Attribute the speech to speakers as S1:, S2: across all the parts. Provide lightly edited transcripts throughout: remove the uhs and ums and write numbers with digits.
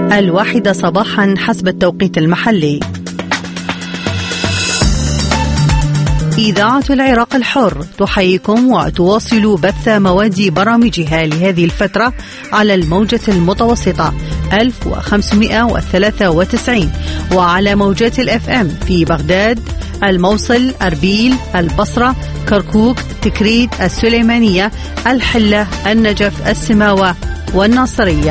S1: 1 صباحا حسب التوقيت المحلي. إذاعة العراق الحر تحييكم وتواصل بث مواد برامجها لهذه الفترة على الموجة المتوسطة 1593 وعلى موجات الFM في بغداد، الموصل، أربيل، البصرة، كركوك، تكريت، السليمانية، الحلة، النجف، السماوة والناصرية.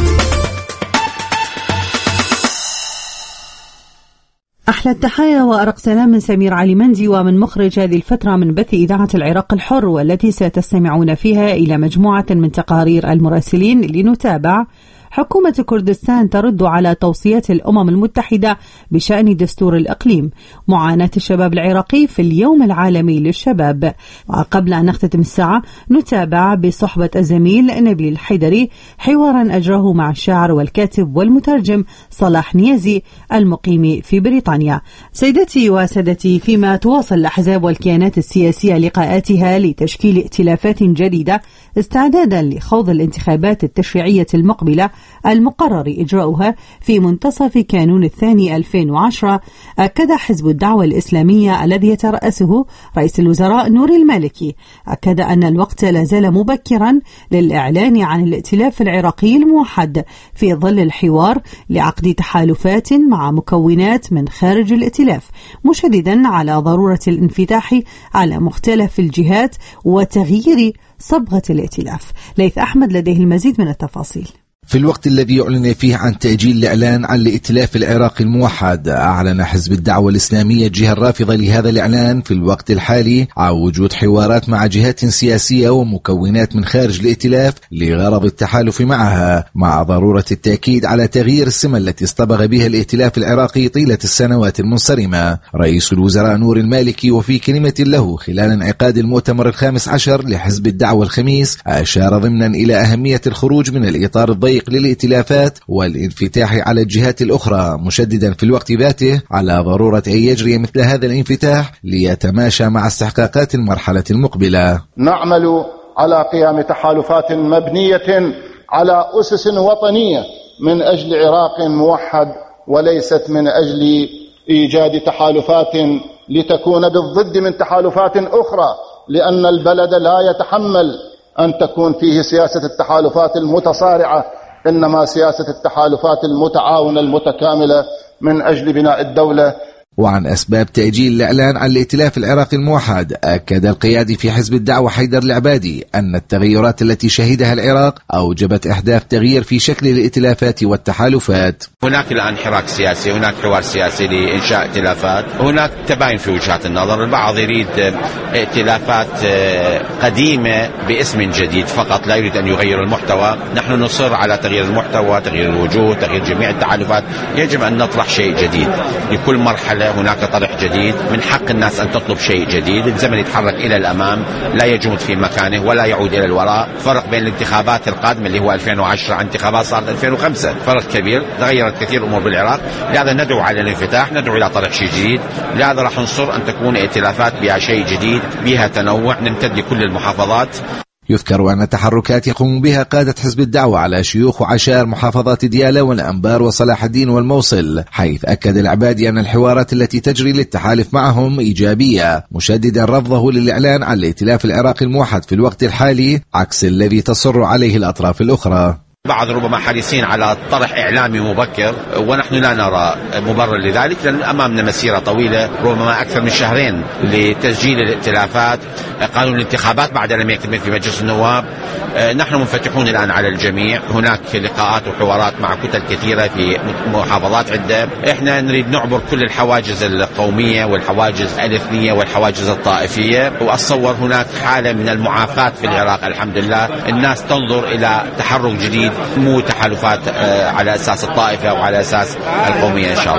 S1: أحلى التحايا وأرق سلام من سمير علي مندي ومن مخرج هذه الفترة من بث إذاعة العراق الحر، والتي ستستمعون فيها إلى مجموعة من تقارير المراسلين لنتابع حكومة كردستان ترد على توصيات الأمم المتحدة بشأن دستور الإقليم، معاناة الشباب العراقي في اليوم العالمي للشباب. وقبل أن نختتم الساعة نتابع بصحبة الزميل نبيل الحيدري حوارا أجراه مع الشاعر والكاتب والمترجم صلاح نيازي المقيم في بريطانيا. سيدتي وسادتي، فيما تواصل الأحزاب والكيانات السياسية لقاءاتها لتشكيل ائتلافات جديدة استعدادا لخوض الانتخابات التشريعية المقبلة المقرر إجراؤها في منتصف كانون الثاني 2010، أكد حزب الدعوة الإسلامية الذي يترأسه رئيس الوزراء نور المالكي أكد أن الوقت لا زال مبكرا للإعلان عن الائتلاف العراقي الموحد في ظل الحوار لعقد تحالفات مع مكونات من خارج الائتلاف، مشددا على ضرورة الانفتاح على مختلف الجهات وتغيير صبغة الائتلاف. ليث أحمد لديه المزيد من التفاصيل.
S2: في الوقت الذي أعلن فيه عن تأجيل الإعلان عن الائتلاف العراقي الموحد، أعلن حزب الدعوة الإسلامية الجهة الرافضة لهذا الإعلان في الوقت الحالي عن وجود حوارات مع جهات سياسية ومكونات من خارج الائتلاف لغرض التحالف معها، مع ضرورة التأكيد على تغيير السمة التي اصطبغ بها الائتلاف العراقي طيلة السنوات المنصرمة. رئيس الوزراء نور المالكي وفي كلمة له خلال انعقاد المؤتمر ال15 لحزب الدعوة الخميس أشار ضمنا إلى أهمية الخروج من الإطار الضيق للائتلافات والانفتاح على الجهات الأخرى، مشددا في الوقت ذاته على ضرورة أن يجري مثل هذا الانفتاح ليتماشى مع استحقاقات المرحلة المقبلة.
S3: نعمل على قيام تحالفات مبنية على أسس وطنية من أجل عراق موحد، وليست من أجل إيجاد تحالفات لتكون بالضد من تحالفات أخرى، لأن البلد لا يتحمل أن تكون فيه سياسة التحالفات المتصارعة، إنما سياسة التحالفات المتعاونة المتكاملة من أجل بناء الدولة.
S2: وعن أسباب تأجيل الإعلان عن الائتلاف العراقي الموحد، أكد القيادي في حزب الدعوة حيدر العبادي أن التغيرات التي شهدها العراق أوجبت إحداث تغيير في شكل الائتلافات والتحالفات.
S4: هناك الآن حراك سياسي، هناك حوار سياسي لإنشاء ائتلافات، هناك تباين في وجهات النظر. البعض يريد ائتلافات قديمة باسم جديد فقط، لا يريد أن يغير المحتوى. نحن نصر على تغيير المحتوى، تغيير الوجوه، تغيير جميع التحالفات. يجب أن نطرح شيء جديد لكل مرحلة، هناك طرح جديد. من حق الناس أن تطلب شيء جديد. الزمن يتحرك إلى الأمام، لا يجمد في مكانه ولا يعود إلى الوراء. فرق بين الانتخابات القادمة اللي هو 2010 عن انتخابات صارت 2005، فرق كبير، تغيرت كثير أمور بالعراق. لهذا ندعو على الانفتاح، ندعو إلى طرح شيء جديد. لهذا راح نصر أن تكون ائتلافات بها شيء جديد، بها تنوع، نمتد لكل المحافظات.
S2: يذكر أن تحركات يقوم بها قادة حزب الدعوة على شيوخ وعشائر محافظات ديالى والأنبار وصلاح الدين والموصل، حيث أكد العبادي أن الحوارات التي تجري للتحالف معهم إيجابية، مشددا رفضه للإعلان عن الائتلاف العراقي الموحد في الوقت الحالي عكس الذي تصر عليه الأطراف الأخرى.
S4: بعض ربما حريصين على طرح إعلامي مبكر، ونحن لا نرى مبرر لذلك، لأن أمامنا مسيرة طويلة ربما أكثر من شهرين لتسجيل الائتلافات. قانون الانتخابات بعد لم يكتمل في مجلس النواب. نحن منفتحون الآن على الجميع، هناك لقاءات وحوارات مع كتل كثيرة في محافظات عدة. إحنا نريد نعبر كل الحواجز القومية والحواجز الإثنية والحواجز الطائفية، وأتصور هناك حالة من المعافاة في العراق الحمد لله. الناس تنظر إلى تحرك جديد، مو تحالفات على أساس الطائفة وعلى أساس القومية إن شاء الله.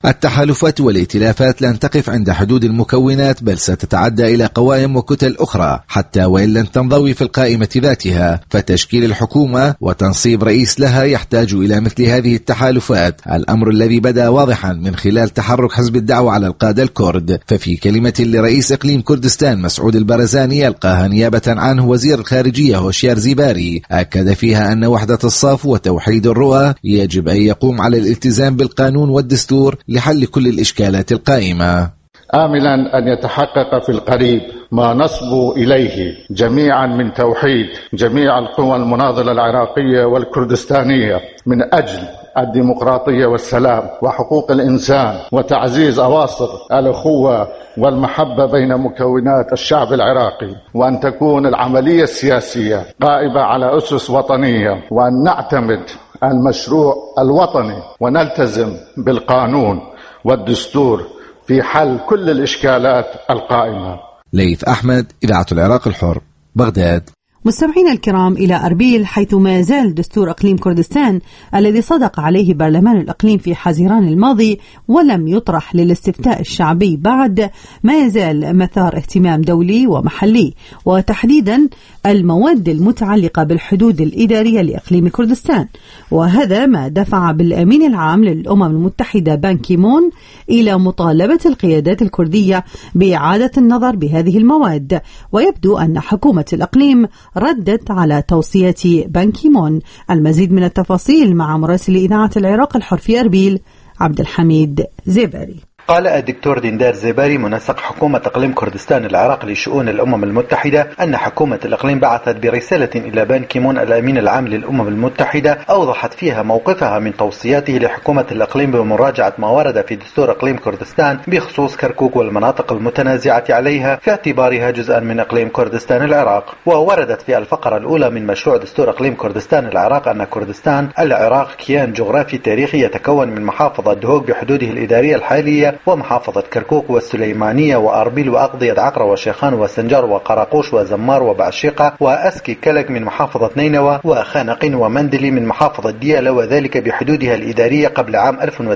S2: التحالفات والائتلافات لن تقف عند حدود المكونات، بل ستتعدى إلى قوائم وكتل أخرى حتى وإن لن تنضوي في القائمة ذاتها. فتشكيل الحكومة وتنصيب رئيس لها يحتاج إلى مثل هذه التحالفات، الأمر الذي بدا واضحا من خلال تحرك حزب الدعوة على القادة الكرد. ففي كلمة لرئيس إقليم كردستان مسعود البرزاني يلقاها نيابة عنه وزير الخارجية هوشيار زيباري، أكد فيها أن وحدة الصف وتوحيد الرؤى يجب أن يقوم على الالتزام بالقانون والدستور لحل كل الإشكالات القائمة،
S3: آملا أن يتحقق في القريب ما نصبو إليه جميعا من توحيد جميع القوى المناضلة العراقية والكردستانية من أجل الديمقراطية والسلام وحقوق الإنسان وتعزيز أواصر الأخوة والمحبة بين مكونات الشعب العراقي، وأن تكون العملية السياسية قائمة على أسس وطنية، وأن نعتمد المشروع الوطني ونلتزم بالقانون والدستور في حل كل الإشكالات القائمة.
S2: ليث أحمد، إذاعة العراق الحر، بغداد.
S1: مستمعينا الكرام، إلى أربيل، حيث ما زال دستور إقليم كردستان الذي صدق عليه برلمان الإقليم في حزيران الماضي ولم يطرح للاستفتاء الشعبي بعد، ما يزال مثار اهتمام دولي ومحلي، وتحديدا المواد المتعلقة بالحدود الإدارية لإقليم كردستان. وهذا ما دفع بالأمين العام للأمم المتحدة بان كي مون إلى مطالبة القيادات الكردية بإعادة النظر بهذه المواد. ويبدو أن حكومة الإقليم ردت على توصيات بان كي مون. المزيد من التفاصيل مع مراسل إذاعة العراق الحر في أربيل عبد الحميد زيباري.
S5: قال الدكتور ديندار زيباري منسق حكومة إقليم كردستان العراق لشؤون الأمم المتحدة أن حكومة الإقليم بعثت برسالة إلى بان كي مون الأمين العام للأمم المتحدة أوضحت فيها موقفها من توصياته لحكومة الإقليم بمراجعة ما ورد في دستور إقليم كردستان بخصوص كركوك والمناطق المتنازعة عليها في اعتبارها جزءا من إقليم كردستان العراق. ووردت في الفقرة الأولى من مشروع دستور إقليم كردستان العراق أن كردستان العراق كيان جغرافي تاريخي يتكون من محافظة دهوك بحدوده الإدارية الحالية ومحافظة كركوك والسليمانية وأربيل وأقضية عقرة وشيخان وسنجار وقراقوش وزمار وبعشيقة وأسكي كلك من محافظة نينوى وخانقين ومندلي من محافظة ديالى، وذلك بحدودها الإدارية قبل عام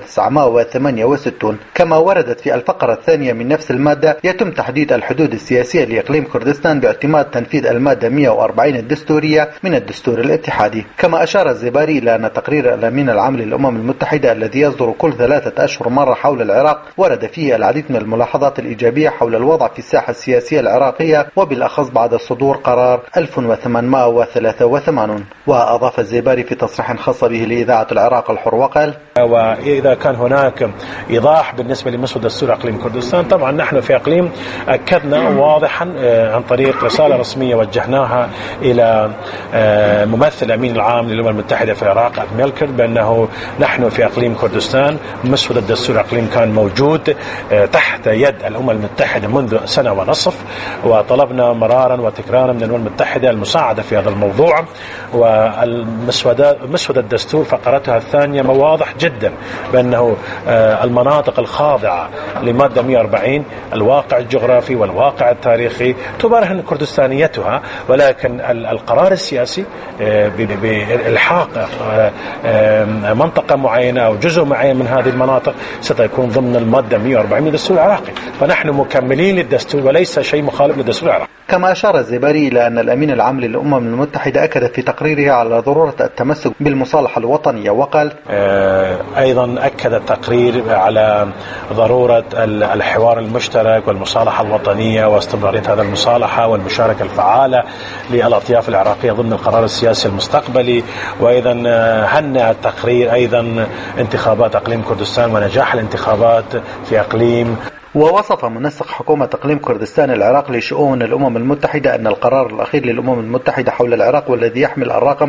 S5: 1968. كما وردت في الفقرة الثانية من نفس المادة يتم تحديد الحدود السياسية لإقليم كردستان باعتماد تنفيذ المادة 140 الدستورية من الدستور الاتحادي. كما أشار الزباري إلى أن تقرير الأمين العام للأمم المتحدة الذي يصدر كل 3 أشهر مرة حول العراق ورد فيه العديد من الملاحظات الإيجابية حول الوضع في الساحة السياسية العراقية، وبالأخص بعد صدور قرار 1883. وأضاف الزباري في تصريح خاص به لإذاعة العراق الحر وقال:
S6: وإذا كان هناك إيضاح بالنسبة لمسودة دستور إقليم كردستان، طبعا نحن في إقليم أكدنا واضحا عن طريق رسالة رسمية وجهناها إلى ممثل الأمين العام للأمم المتحدة في العراق أدميلكر بأنه نحن في إقليم كردستان مسودة دستور إقليم كان موجود تحت يد الأمم المتحدة منذ 1.5 سنة، وطلبنا مرارا وتكرارا من الأمم المتحدة المساعدة في هذا الموضوع. والمسودة الدستور فقرتها الثانية واضح جدا بأنه المناطق الخاضعة لمادة 140 الواقع الجغرافي والواقع التاريخي تبرهن كردستانيتها، ولكن القرار السياسي بإلحاق منطقة معينة أو جزء معين من هذه المناطق ستكون ضمن المادة 140 من الدستور العراقي، فنحن مكملين للدستور وليس شيء مخالف للدستور العراقي.
S5: كما أشار الزباري إلى أن الأمين العام للأمم المتحدة أكد في تقريره على ضرورة التمسك بالمصالحة الوطنية وقال:
S6: أيضا أكد التقرير على ضرورة الحوار المشترك والمصالحة الوطنية واستمرارية هذا المصالحة والمشاركة الفعالة للأطياف العراقية ضمن القرار السياسي المستقبلي. وأيضا هنأ التقرير أيضا انتخابات إقليم كردستان ونجاح الانتخابات في إقليم.
S5: ووصف منسق حكومة إقليم كردستان العراق لشؤون الأمم المتحدة أن القرار الأخير للأمم المتحدة حول العراق والذي يحمل الرقم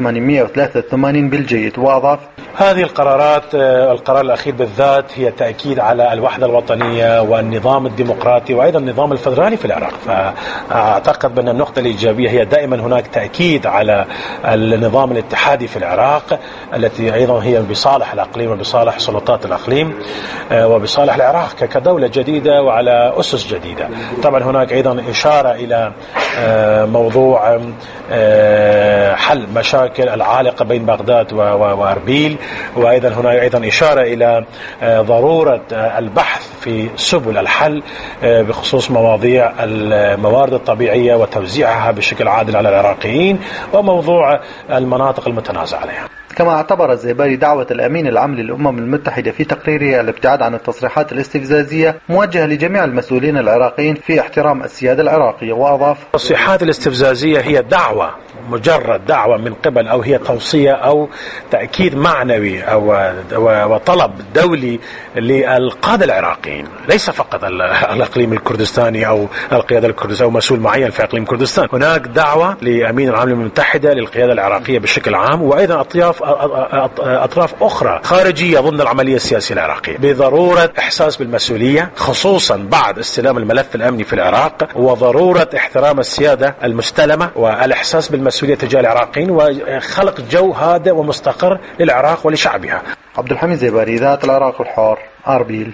S5: 1883 بالجيد. وأضاف:
S6: هذه القرارات القرار الأخير بالذات هي تأكيد على الوحدة الوطنية والنظام الديمقراطي وأيضا النظام الفدرالي في العراق. فأعتقد بأن النقطة الإيجابية هي دائما هناك تأكيد على النظام الاتحادي في العراق التي أيضا هي بصالح الأقليم وبصالح سلطات الأقليم وبصالح العراق كدولة جديدة وعلى أسس جديدة. طبعا هناك أيضا إشارة إلى موضوع حل مشاكل العالقة بين بغداد وأربيل، وأيضا هناك أيضا إشارة إلى ضرورة البحث في سبل الحل بخصوص مواضيع الموارد الطبيعية وتوزيعها بشكل عادل على العراقيين، وموضوع المناطق المتنازع عليها.
S5: كما اعتبر الزيباري دعوة الأمين العام للأمم المتحدة في تقريره الابتعاد عن التصريحات الاستفزازية موجهة لجميع المسؤولين العراقيين في احترام السيادة العراقية، وأضاف:
S6: التصريحات الاستفزازية هي دعوة، مجرد دعوة من قبل، أو هي توصية أو تأكيد معنوي أو طلب دولي للقادة العراقيين، ليس فقط الأقليم الكردستاني أو القيادة الكردستانية أو مسؤول معين في أقليم كردستان. هناك دعوة لأمين العام للأمم المتحدة للقيادة العراقية بشكل عام، وأيضا أطراف أخرى خارجية ضمن العملية السياسية العراقية بضرورة إحساس بالمسؤولية، خصوصا بعد استلام الملف الأمني في العراق، وضرورة احترام السيادة المستلمة والإحساس بالمسؤولية تجاه العراقيين، وخلق جو هادئ ومستقر للعراق ولشعبها.
S5: عبد الحميد زيباري، إذاعة العراق الحر، أربيل.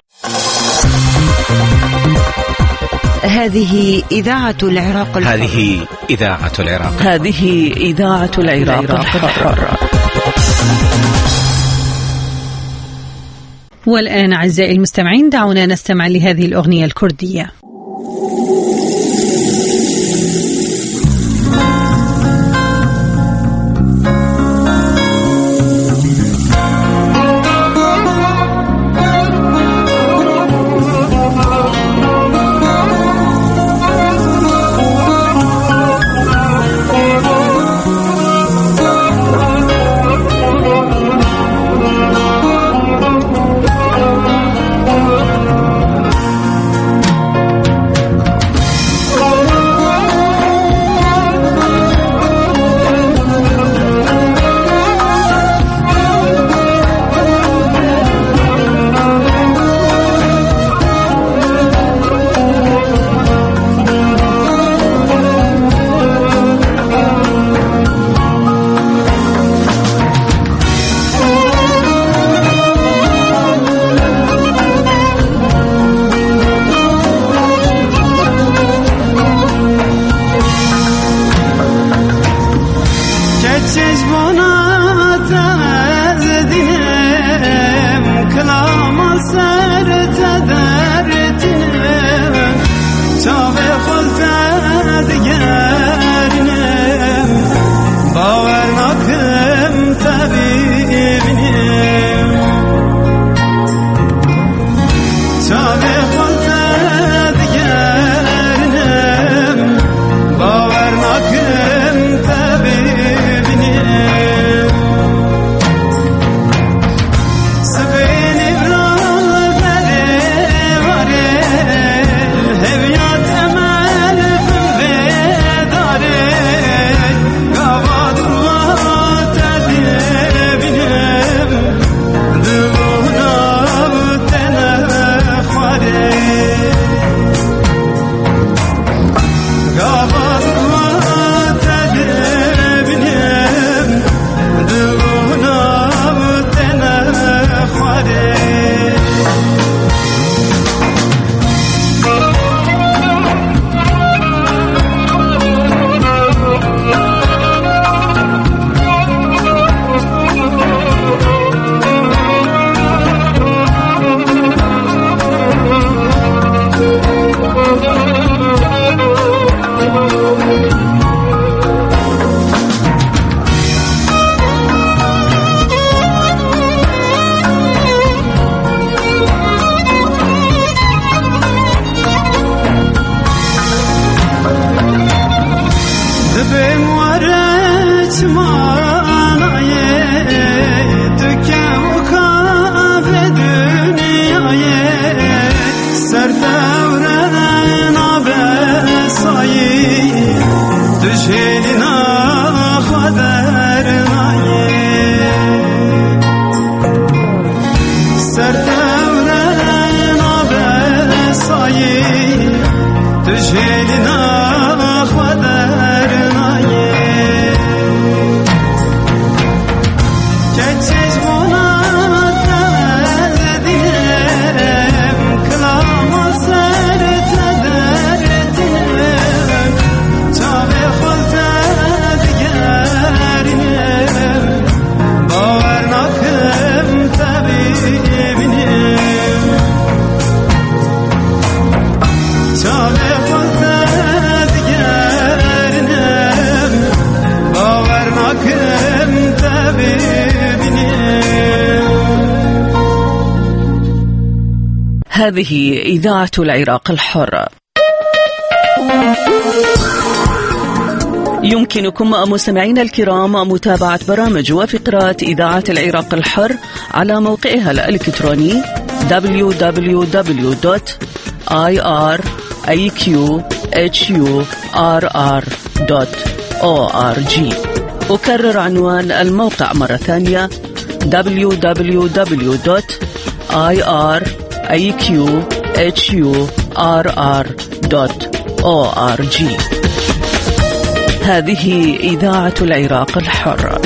S7: هذه إذاعة العراق الحر.
S8: هذه إذاعة العراق.
S7: هذه إذاعة العراق الحر.
S1: والآن أعزائي المستمعين دعونا نستمع لهذه الأغنية الكردية.
S9: Geçiş
S7: هذه إذاعة العراق الحر. يمكنكم مستمعينا الكرام متابعة برامج وفقرات إذاعة العراق الحر على موقعها الإلكتروني www.iqhurr.org. أكرر عنوان الموقع مرة ثانية www.iqhurr.org. هذه إذاعة العراق الحر.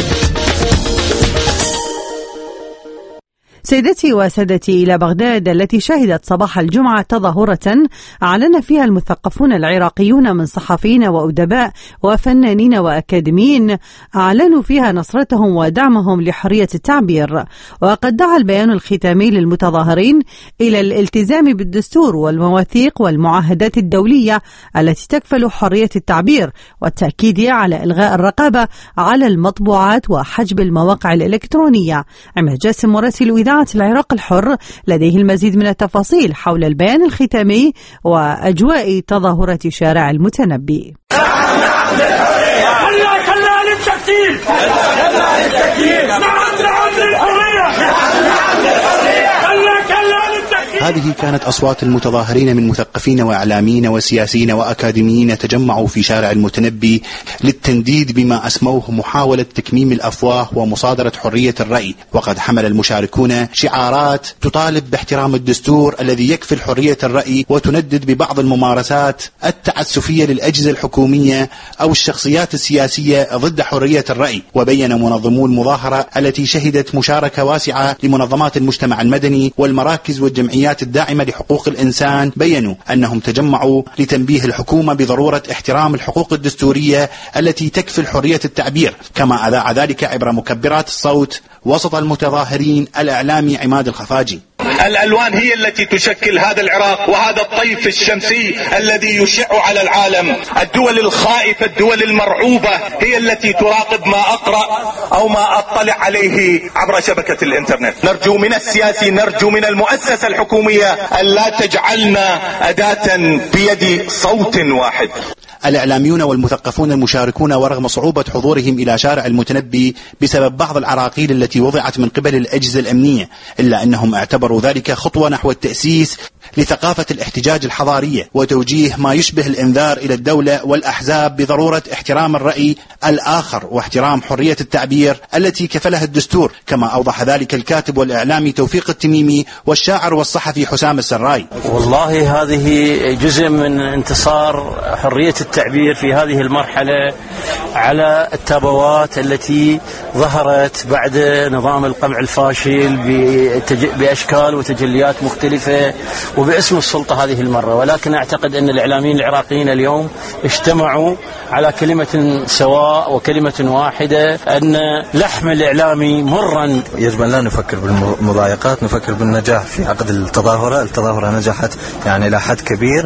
S1: سيدتي وسادتي، إلى بغداد التي شهدت صباح الجمعة تظاهرة أعلن فيها المثقفون العراقيون من صحفيين وأدباء وفنانين وأكاديميين، أعلنوا فيها نصرتهم ودعمهم لحرية التعبير. وقد دعا البيان الختامي للمتظاهرين إلى الالتزام بالدستور والمواثيق والمعاهدات الدولية التي تكفل حرية التعبير، والتأكيد على إلغاء الرقابة على المطبوعات وحجب المواقع الإلكترونية. عماد جاسم مراسل إذاعة العراق الحر لديه المزيد من التفاصيل حول البيان الختامي وأجواء تظاهرة شارع المتنبي.
S9: هذه كانت أصوات المتظاهرين من مثقفين وإعلاميين وسياسيين وأكاديميين تجمعوا في شارع المتنبي للتنديد بما أسموه محاولة تكميم الأفواه ومصادرة حرية الرأي. وقد حمل المشاركون شعارات تطالب باحترام الدستور الذي يكفل حرية الرأي، وتندد ببعض الممارسات التعسفية للأجهزة الحكومية أو الشخصيات السياسية ضد حرية الرأي. وبين منظمو المظاهرة التي شهدت مشاركة واسعة لمنظمات المجتمع المدني والمراكز والجمعيات الداعمة لحقوق الإنسان، بيّنوا أنهم تجمعوا لتنبيه الحكومة بضرورة احترام الحقوق الدستورية التي تكفل حرية التعبير. كما أذاع ذلك عبر مكبرات الصوت وسط المتظاهرين الإعلامي عماد الخفاجي.
S10: الألوان هي التي تشكل هذا العراق وهذا الطيف الشمسي الذي يشع على العالم. الدول الخائفة، الدول المرعوبة هي التي تراقب ما أقرأ أو ما أطلع عليه عبر شبكة الإنترنت. نرجو من السياسي، نرجو من المؤسسة الحكومية أن لا تجعلنا أداة بيد صوت واحد.
S9: الإعلاميون والمثقفون المشاركون ورغم صعوبة حضورهم إلى شارع المتنبي بسبب بعض العراقيل التي وضعت من قبل الأجهزة الأمنية، إلا أنهم اعتبروا ذلك خطوة نحو التأسيس لثقافة الاحتجاج الحضارية وتوجيه ما يشبه الإنذار إلى الدولة والأحزاب بضرورة احترام الرأي الآخر واحترام حرية التعبير التي كفلها الدستور. كما أوضح ذلك الكاتب والإعلامي توفيق التميمي والشاعر والصحفي حسام السراي.
S11: والله هذه جزء من انتصار حرية التعبير في هذه المرحلة على التابوات التي ظهرت بعد نظام القمع الفاشل بأشكال وتجليات مختلفة وباسم السلطة هذه المرة. ولكن أعتقد أن الإعلاميين العراقيين اليوم اجتمعوا على كلمة سواء وكلمة واحدة، أن لحم الإعلامي مرا.
S12: يجب أن لا نفكر بالمضايقات، نفكر بالنجاح في عقد التظاهرة. التظاهرة نجحت يعني إلى حد كبير.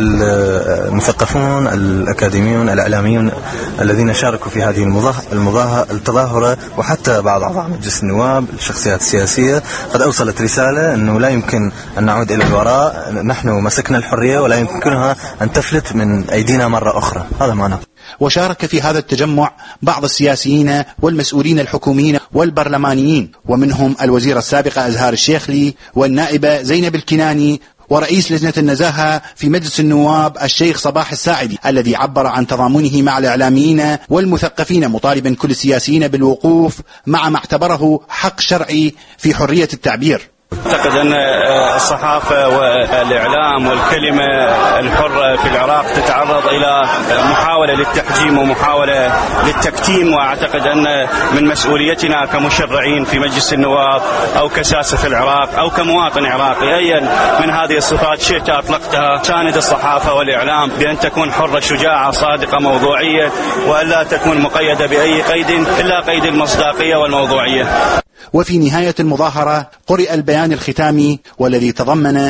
S12: المثقفون، الأكاديميون، الإعلاميون الذين شاركوا في هذه التظاهرة وحتى بعض أعضاء مجلس النواب، الشخصيات السياسية، قد أوصلت رسالة أنه لا يمكن أن نعود إلى الوراء. نحن مسكنا الحرية ولا يمكنها أن تفلت من أيدينا مرة أخرى. هذا معنى.
S9: وشارك في هذا التجمع بعض السياسيين والمسؤولين الحكوميين والبرلمانيين، ومنهم الوزيرة السابقة أزهار الشيخلي والنائبة زينب الكناني ورئيس لجنة النزاهة في مجلس النواب الشيخ صباح الساعدي، الذي عبر عن تضامنه مع الإعلاميين والمثقفين، مطالبا كل السياسيين بالوقوف مع ما اعتبره حق شرعي في حرية التعبير.
S13: أعتقد أن الصحافة والإعلام والكلمة الحرة في العراق تتعرض إلى محاولة للتحجيم ومحاولة للتكتيم، وأعتقد أن من مسؤوليتنا كمشرعين في مجلس النواب أو كساسة في العراق أو كمواطن عراقي أيا من هذه الصفات شئت أطلقتها، ساند الصحافة والإعلام بأن تكون حرة، شجاعة، صادقة، موضوعية، وألا تكون مقيدة بأي قيد إلا قيد المصداقية والموضوعية.
S9: وفي نهاية المظاهرة قرئ البيان الختامي والذي تضمن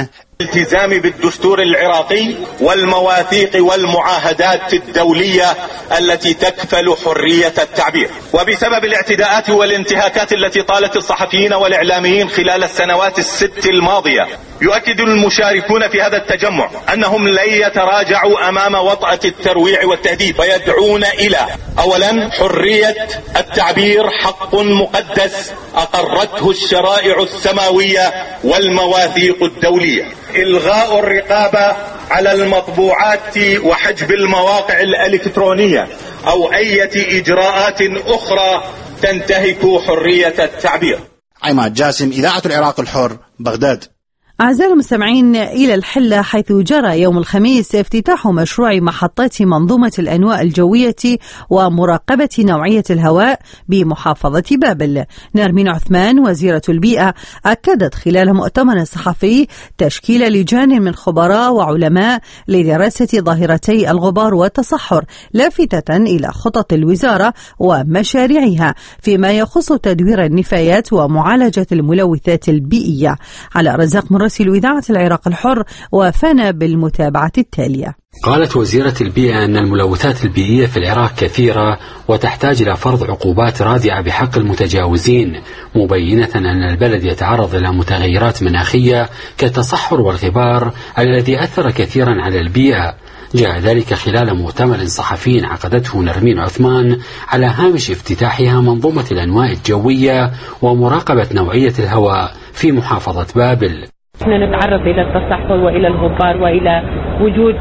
S10: الالتزام بالدستور العراقي والمواثيق والمعاهدات الدولية التي تكفل حرية التعبير. وبسبب الاعتداءات والانتهاكات التي طالت الصحفيين والإعلاميين خلال السنوات الست الماضية، يؤكد المشاركون في هذا التجمع أنهم لن يتراجعوا أمام وطأة الترويع والتهديد، ويدعون إلى أولا حرية التعبير حق مقدس أقرته الشرائع السماوية والمواثيق الدولية، إلغاء الرقابة على المطبوعات وحجب المواقع الإلكترونية أو أي إجراءات أخرى تنتهك حرية التعبير.
S9: عماد جاسم، إذاعة العراق الحر، بغداد.
S1: أعزائي المستمعين، إلى الحلة حيث جرى يوم الخميس افتتاح مشروع محطات منظومة الأنواء الجوية ومراقبة نوعية الهواء بمحافظة بابل. نرمين عثمان وزيرة البيئة أكدت خلال مؤتمر صحفي تشكيل لجان من خبراء وعلماء لدراسة ظاهرتي الغبار والتصحر، لافتة إلى خطط الوزارة ومشاريعها فيما يخص تدوير النفايات ومعالجة الملوثات البيئية. على رزاق مراسل إذاعة العراق الحر وافانا بالمتابعة التالية.
S14: قالت وزيرة البيئة أن الملوثات البيئية في العراق كثيرة وتحتاج إلى فرض عقوبات رادعة بحق المتجاوزين، مبينة أن البلد يتعرض إلى متغيرات مناخية كالتصحر والغبار الذي أثر كثيرا على البيئة. جاء ذلك خلال مؤتمر صحفي عقدته نرمين عثمان على هامش افتتاحها منظومة الأنواء الجوية ومراقبة نوعية الهواء في محافظة بابل.
S15: نحن نتعرض إلى التصحر وإلى الغبار وإلى وجود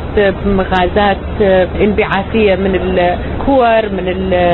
S15: غازات انبعاثية من الكور من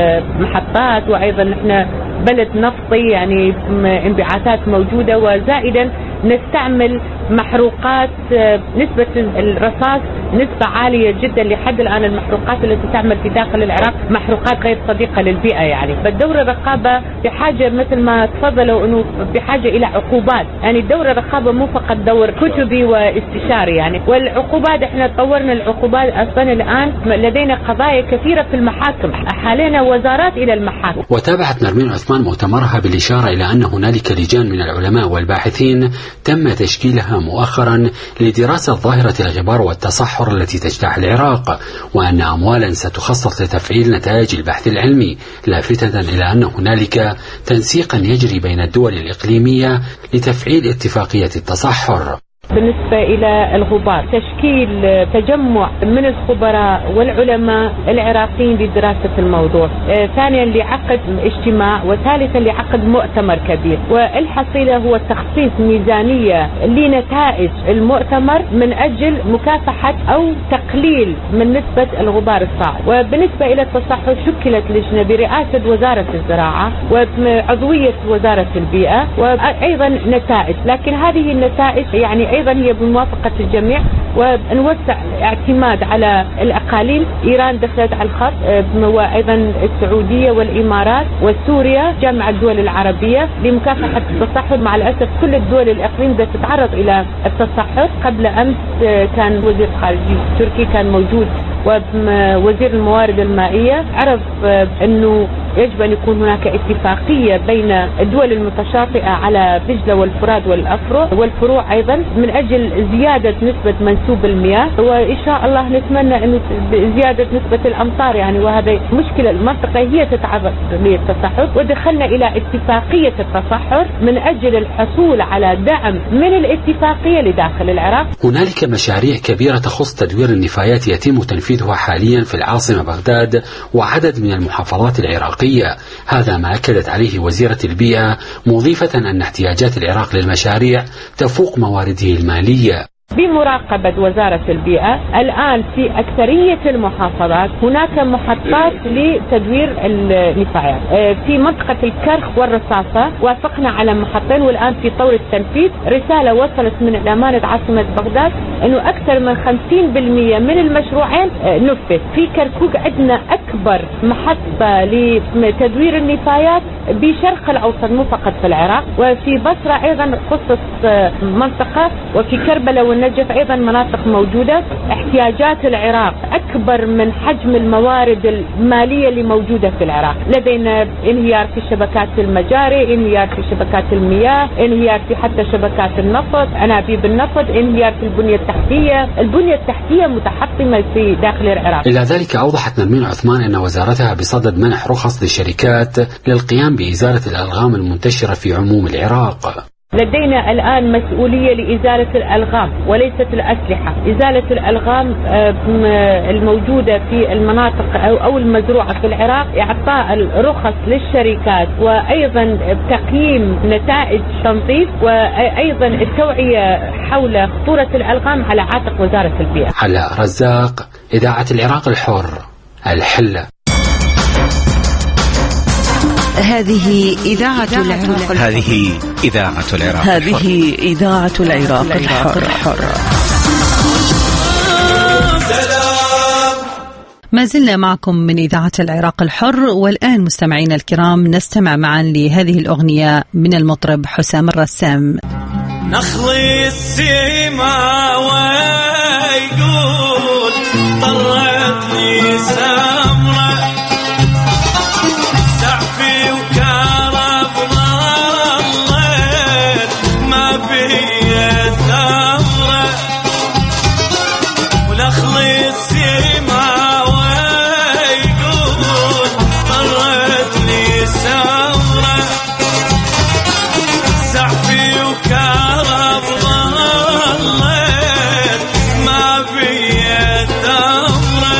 S15: المحطات، وأيضا نحن بلد نفطي يعني انبعاثات موجودة، وزائدا نستعمل محروقات نسبة الرصاص نسبة عالية جدا. لحد الآن المحروقات التي تعمل في داخل العراق محروقات غير صديقة للبيئة. يعني فالدورة الرقابة بحاجة مثل ما تفضلوا أنه بحاجة إلى عقوبات. يعني الدورة الرقابة مو فقط دور كتبي واستشاري يعني، والعقوبات احنا طورنا العقوبات أصلا. الآن لدينا قضايا كثيرة في المحاكم، حالينا وزارات إلى المحاكم.
S14: وتابعت نرمين عثمان مؤتمرها بالإشارة إلى أن هنالك لجان من العلماء والباحثين تم تشكيلها مؤخرا لدراسة ظاهرة الغبار والتصحر التي تجتاح العراق، وأن أموالا ستخصص لتفعيل نتائج البحث العلمي، لافتة إلى أن هنالك تنسيقا يجري بين الدول الإقليمية لتفعيل اتفاقية التصحر.
S15: بالنسبة إلى الغبار، تشكيل تجمع من الخبراء والعلماء العراقيين لدراسة الموضوع، ثانيا لعقد اجتماع، وثالثا لعقد مؤتمر كبير. والحصيلة هو تخصيص ميزانية لنتائج المؤتمر من أجل مكافحة أو تقليل من نسبة الغبار الصاعد. وبالنسبة إلى التصحر شكلت لجنة برئاسة وزارة الزراعة وعضوية وزارة البيئة وأيضا نتائج، لكن هذه النتائج يعني أيضا هي بموافقة الجميع، ونوسع اعتماد على الأقاليم. إيران دخلت على الخط، وأيضا السعودية والإمارات وسوريا، جامعة الدول العربية لمكافحة التصحر. مع الأسف كل الدول الإقليم تتعرض إلى التصحر. قبل أمس كان وزير خارجية تركي كان موجود، ووزير الموارد المائية عرف أنه يجب أن يكون هناك اتفاقية بين الدول المتشاطئة على دجلة والفرات والفروع أيضا من أجل زيادة نسبة منسوب المياه، وإن شاء الله نتمنى أنه زيادة نسبة الأمطار يعني. وهذا مشكلة المنطقة هي تتعرض للتصحر، ودخلنا إلى اتفاقية التصحر من أجل الحصول على دعم من الاتفاقية لداخل العراق.
S14: هنالك مشاريع كبيرة تخص تدوير النفايات يتم تنفيذها حاليا في العاصمة بغداد وعدد من المحافظات العراقية. هذا ما أكدت عليه وزيرة البيئة، مضيفة أن احتياجات العراق للمشاريع تفوق موارده المالية.
S15: بمراقبة وزارة البيئة الآن في أكثرية المحافظات هناك محطات لتدوير النفايات. في منطقة الكرخ والرصاصة وافقنا على محطين، والآن في طور التنفيذ. رسالة وصلت من أمانة عاصمة بغداد أنه أكثر من 50% من المشروعين نفذ. في كركوك عندنا أكبر محطة لتدوير النفايات بشرق الأوسط مو فقط في العراق، وفي بصرة أيضا خصص منطقة، وفي كربلاء والنجف أيضا مناطق موجودة. احتياجات العراق أكبر من حجم الموارد المالية اللي موجودة في العراق. لدينا انهيار في شبكات المجاري، انهيار في شبكات المياه، انهيار في حتى شبكات النفط، أنابيب النفط، انهيار في البنية التحتية متحطمة في داخل العراق.
S14: إلى ذلك أوضحت نرمين عثمان أن وزارتها بصدد منح رخص للشركات للقيام بإزالة الألغام المنتشرة في عموم العراق.
S15: لدينا الآن مسؤولية لإزالة الألغام وليست الأسلحة. إزالة الألغام الموجودة في المناطق أو المزروعة في العراق، إعطاء الرخص للشركات، وأيضا تقييم نتائج تنظيف، وأيضا التوعية حول خطورة الألغام على عاتق وزارة البيئة.
S14: علاء رزاق، إذاعة العراق الحر، الحلة.
S7: هذه إذاعة العراق.
S8: هذه إذاعة العراق.
S7: هذه إذاعة العراق الحر.
S1: ما زلنا معكم من إذاعة العراق الحر، والآن مستمعينا الكرام نستمع معا لهذه الأغنية من المطرب حسام الرسام.
S16: نخلي السما ويقول طلعت لي سمرة، سعفي وكرب ظلت ما بي ثمرة، ونخلي السما ويقول طلعت لي سمرة، سعفي وكرب ظلت ما بي ثمرة.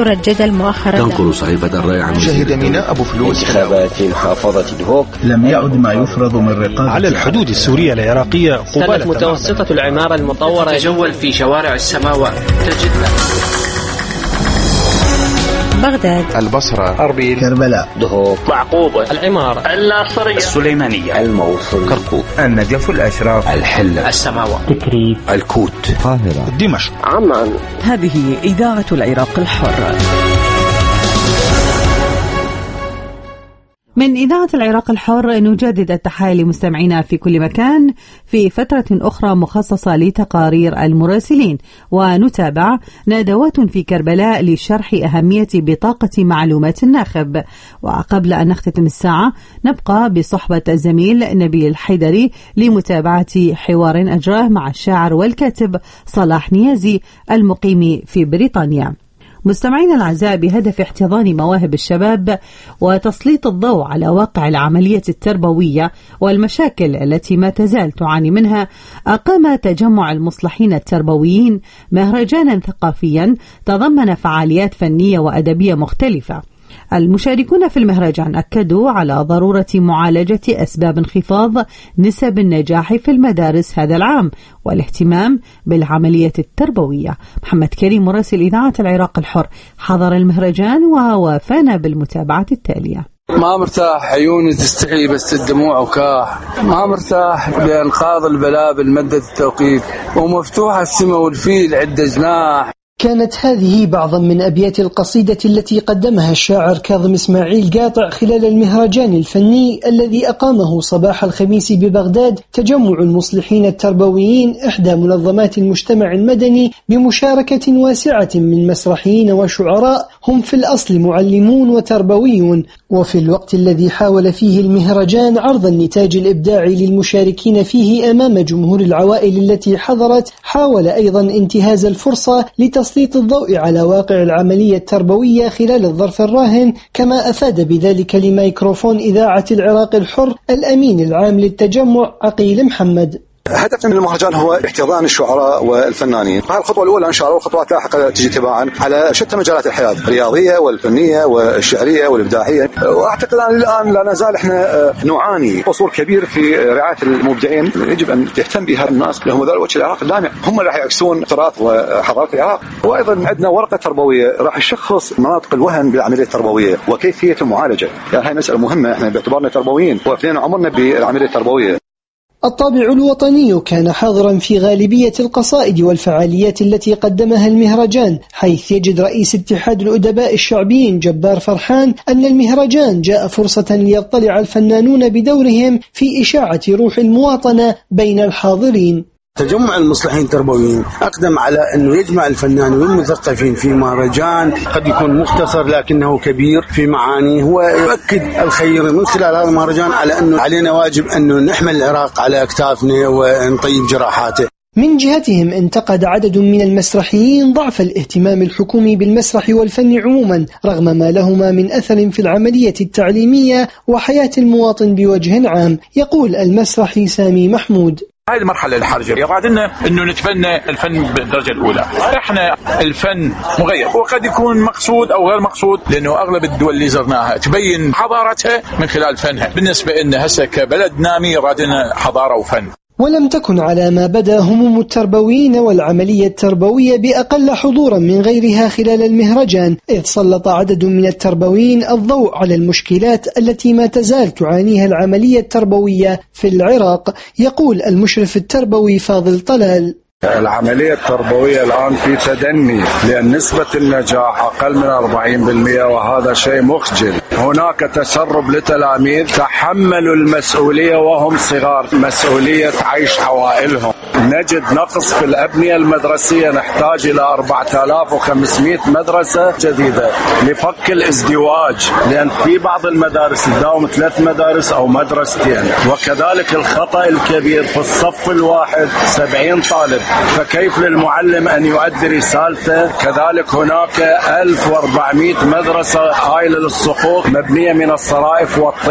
S17: أثر الجدل مؤخرا.
S18: تنقل صحيفة الرأي عن
S19: شهد ميناء أبو فلوس
S20: انتخابات محافظة دهوك.
S19: لم يعد ما يفرض من رقابة
S21: على الحدود السورية العراقية
S22: قبالة متوسطة العمارة المطورة
S23: تتجول في شوارع السماوات. تجد
S17: بغداد،
S19: البصرة، أربيل، كربلاء،
S22: دهوك، معقوبة، العمارة، الناصرية،
S20: السليمانية،
S19: الموصل،
S20: كركوك،
S19: النجف، الأشراف،
S20: الحلة،
S22: السماوات،
S20: تكريت، الكوت،
S19: القاهرة،
S21: دمشق،
S22: عمان.
S7: هذه إذاعة العراق الحر.
S1: من إذاعة العراق الحر نجدد التحية لمستمعينا في كل مكان في فترة أخرى مخصصة لتقارير المراسلين، ونتابع ندوات في كربلاء لشرح أهمية بطاقة معلومات الناخب. وقبل أن نختتم الساعة نبقى بصحبة الزميل نبيل الحيدري لمتابعة حوار أجراه مع الشاعر والكاتب صلاح نيازي المقيم في بريطانيا. مستمعينا الأعزاء، بهدف احتضان مواهب الشباب وتسليط الضوء على واقع العملية التربوية والمشاكل التي ما تزال تعاني منها، أقام تجمع المصلحين التربويين مهرجانا ثقافيا تضمن فعاليات فنية وأدبية مختلفة. المشاركون في المهرجان أكدوا على ضرورة معالجة أسباب انخفاض نسب النجاح في المدارس هذا العام والاهتمام بالعملية التربوية. محمد كريم مراسل إذاعة العراق الحر حضر المهرجان ووافانا بالمتابعة التالية.
S24: ما مرتاح، عيوني تستحي بس الدموع وكاح، ما مرتاح بأنقاض البلابل مدة التوقيت، ومفتوحة السماء والفيل عد جناح.
S25: كانت هذه بعضا من أبيات القصيدة التي قدمها الشاعر كاظم إسماعيل قاطع خلال المهرجان الفني الذي أقامه صباح الخميس ببغداد تجمع المصلحين التربويين إحدى منظمات المجتمع المدني بمشاركة واسعة من مسرحيين وشعراء هم في الأصل معلمون وتربويون. وفي الوقت الذي حاول فيه المهرجان عرض النتاج الإبداعي للمشاركين فيه أمام جمهور العوائل التي حضرت، حاول أيضا انتهاز الفرصة لتسليط الضوء على واقع العملية التربوية خلال الظرف الراهن، كما أفاد بذلك لميكروفون إذاعة العراق الحر الأمين العام للتجمع عقيل محمد.
S26: هدفنا من المهرجان هو احتضان الشعراء والفنانين. هذه الخطوة الأولى إن شاء الله، والخطوات لاحقة تجي تباعا على شتى مجالات الحياة الرياضية والفنية والشعرية والإبداعية. وأعتقد أن الآن لا نزال إحنا نعاني قصور كبير في رعاية المبدعين. يجب أن تهتم بهذا الناس لهم ذلك وجه العراق اللامع، هم اللي راح يعكسون تراث وحضارة العراق. وأيضا عندنا ورقة تربوية راح تشخص مناطق الوهن بالعملية التربوية وكيفية المعالجة. يعني هاي مسألة مهمة، إحنا باعتبارنا تربويين وأفنينا عمرنا بالعملية التربوية.
S25: الطابع الوطني كان حاضرا في غالبية القصائد والفعاليات التي قدمها المهرجان، حيث يجد رئيس اتحاد الأدباء الشعبيين جبار فرحان أن المهرجان جاء فرصة ليطلع الفنانون بدورهم في إشاعة روح المواطنة بين الحاضرين.
S27: تجمع المصلحين التربويين أقدم على أنه يجمع الفنانين والمثقفين في مهرجان قد يكون مختصر لكنه كبير في معانيه، ويؤكد الخير من خلال هذا المهرجان على أنه علينا واجب أنه نحمل العراق على أكتافنا ونطيب جراحاته.
S25: من جهتهم انتقد عدد من المسرحيين ضعف الاهتمام الحكومي بالمسرح والفن عموما رغم ما لهما من أثر في العملية التعليمية وحياة المواطن بوجه عام. يقول المسرحي سامي محمود:
S28: هاي المرحلة الحرجة يراد لنا انه نتبنى الفن بالدرجة الاولى. احنا الفن مغير وقد يكون مقصود او غير مقصود، لانه اغلب الدول اللي زرناها تبين حضارتها من خلال فنها. بالنسبة لنا هسه كبلد نامي يراد لنا حضارة وفن.
S25: ولم تكن على ما بدا هموم التربويين والعملية التربوية بأقل حضورا من غيرها خلال المهرجان، إذ سلط عدد من التربويين الضوء على المشكلات التي ما تزال تعانيها العملية التربوية في العراق. يقول المشرف التربوي فاضل طلال:
S29: العملية التربوية الآن في تدني، لأن نسبة النجاح أقل من 40%، وهذا شيء مخجل. هناك تسرب لتلاميذ تحملوا المسؤولية وهم صغار، مسؤولية عيش عوائلهم. نجد نقص في الأبنية المدرسية، نحتاج إلى 4500 مدرسة جديدة لفك الازدواج، لأن في بعض المدارس تداوم 3 مدارس أو مدرستين. وكذلك الخطأ الكبير في الصف الواحد 70 طالب، فكيف للمعلم أن يؤدي رسالته؟ كذلك هناك 1400 مدرسة هائلة للسقوط مبنية من الصرائف والطين.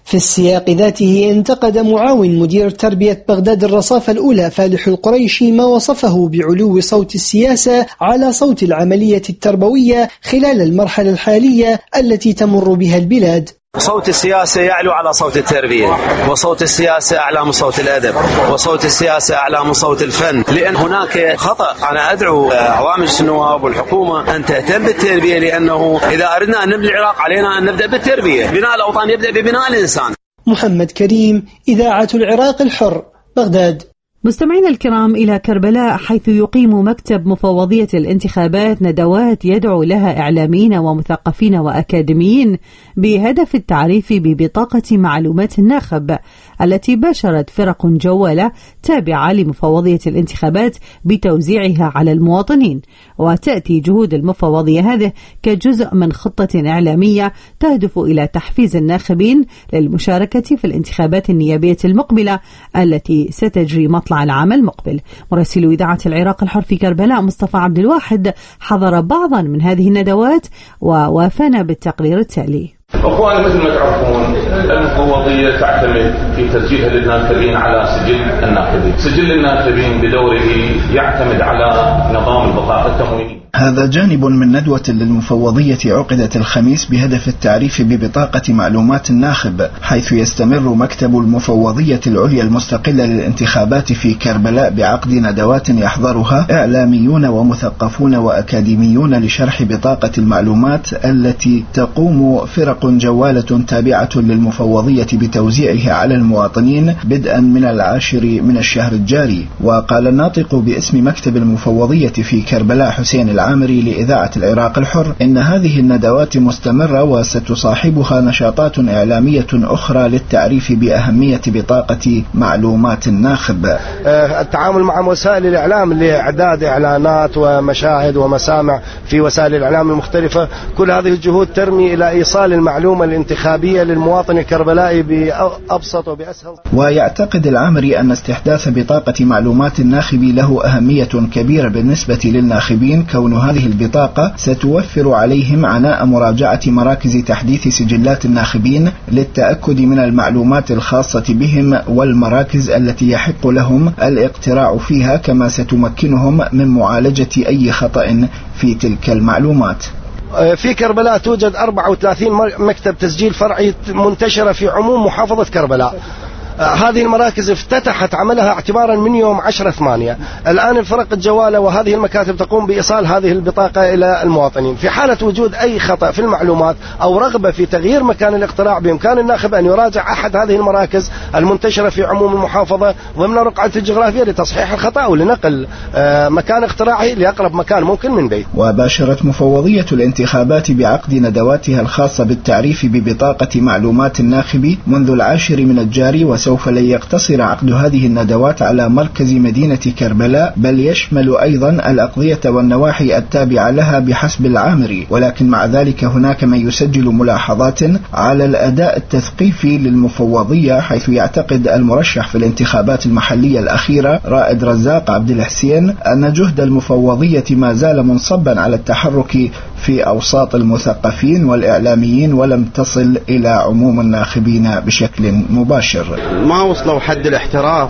S25: في السياق ذاته انتقد معاون مدير تربية بغداد الرصافة الأولى فالح القريشي ما وصفه بعلو صوت السياسة على صوت العملية التربوية خلال المرحلة الحالية التي تمر بها البلاد.
S2: صوت السياسة يعلو على صوت التربية، وصوت السياسة أعلى من صوت الأدب، وصوت السياسة أعلى من صوت الفن، لأن هناك خطأ. أنا أدعو عوام النواب والحكومة أن تهتم بالتربية، لأنه إذا أردنا أن نبني العراق علينا أن نبدأ بالتربية. بناء الأوطان يبدأ ببناء الإنسان.
S25: محمد كريم، إذاعة العراق الحر، بغداد.
S1: مستمعينا الكرام، إلى كربلاء، حيث يقيم مكتب مفوضية الانتخابات ندوات يدعو لها إعلاميين ومثقفين وأكاديميين بهدف التعريف ببطاقة معلومات الناخب التي باشرت فرق جوالة تابعة لمفوضية الانتخابات بتوزيعها على المواطنين. وتأتي جهود المفوضية هذه كجزء من خطة إعلامية تهدف إلى تحفيز الناخبين للمشاركة في الانتخابات النيابية المقبلة التي ستجري مطلع العام المقبل. مراسل إذاعة العراق الحر في كربلاء مصطفى عبد الواحد حضر بعضا من هذه الندوات ووافانا بالتقرير التالي.
S3: أخواني، مثل ما تعرفون المفوضية تعتمد في تسجيلها للناخبين على سجل الناخبين. سجل الناخبين بدوره يعتمد على نظام البطاقة التموينية.
S4: هذا جانب من ندوة للمفوضية عقدت الخميس بهدف التعريف ببطاقة معلومات الناخب، حيث يستمر مكتب المفوضية العليا المستقلة للانتخابات في كربلاء بعقد ندوات يحضرها إعلاميون ومثقفون وأكاديميون لشرح بطاقة المعلومات التي تقوم فرق جوالة تابعة للمفوضية بتوزيعها على المواطنين بدءا من 10 من الشهر الجاري. وقال الناطق باسم مكتب المفوضية في كربلاء حسين العامري لإذاعة العراق الحر إن هذه الندوات مستمرة وستصاحبها نشاطات إعلامية أخرى للتعريف بأهمية بطاقة معلومات الناخب.
S5: التعامل مع وسائل الإعلام لإعداد إعلانات ومشاهد ومسامع في وسائل الإعلام المختلفة، كل هذه الجهود ترمي إلى إيصال المعلومة الانتخابية للمواطن الكربلائي بأبسط وبأسهل.
S4: ويعتقد العامري أن استحداث بطاقة معلومات الناخب له أهمية كبيرة بالنسبة للناخبين، كون هذه البطاقة ستوفر عليهم عناء مراجعة مراكز تحديث سجلات الناخبين للتأكد من المعلومات الخاصة بهم والمراكز التي يحق لهم الاقتراع فيها، كما ستمكنهم من معالجة أي خطأ في تلك المعلومات.
S5: في كربلاء توجد 34 مكتب تسجيل فرعي منتشرة في عموم محافظة كربلاء. هذه المراكز افتتحت عملها اعتبارا من يوم 10/8. الآن الفرق الجوالة وهذه المكاتب تقوم بإيصال هذه البطاقة إلى المواطنين. في حالة وجود أي خطأ في المعلومات أو رغبة في تغيير مكان الاقتراع، بإمكان الناخب أن يراجع أحد هذه المراكز المنتشرة في عموم المحافظة ضمن رقعة الجغرافية لتصحيح الخطأ أو لنقل مكان اقتراعه لأقرب مكان ممكن من بيت.
S4: وباشرت مفوضية الانتخابات بعقد ندواتها الخاصة بالتعريف ببطاقة معلومات الناخب منذ 10 من الجاري، سوف لن يقتصر عقد هذه الندوات على مركز مدينة كربلاء، بل يشمل أيضا الأقضية والنواحي التابعة لها بحسب العامري. ولكن مع ذلك هناك من يسجل ملاحظات على الأداء التثقيفي للمفوضية، حيث يعتقد المرشح في الانتخابات المحلية الأخيرة رائد رزاق عبد الحسين أن جهد المفوضية ما زال منصبا على التحرك في أوساط المثقفين والإعلاميين ولم تصل إلى عموم الناخبين بشكل مباشر.
S6: ما وصلوا حد الاحتراف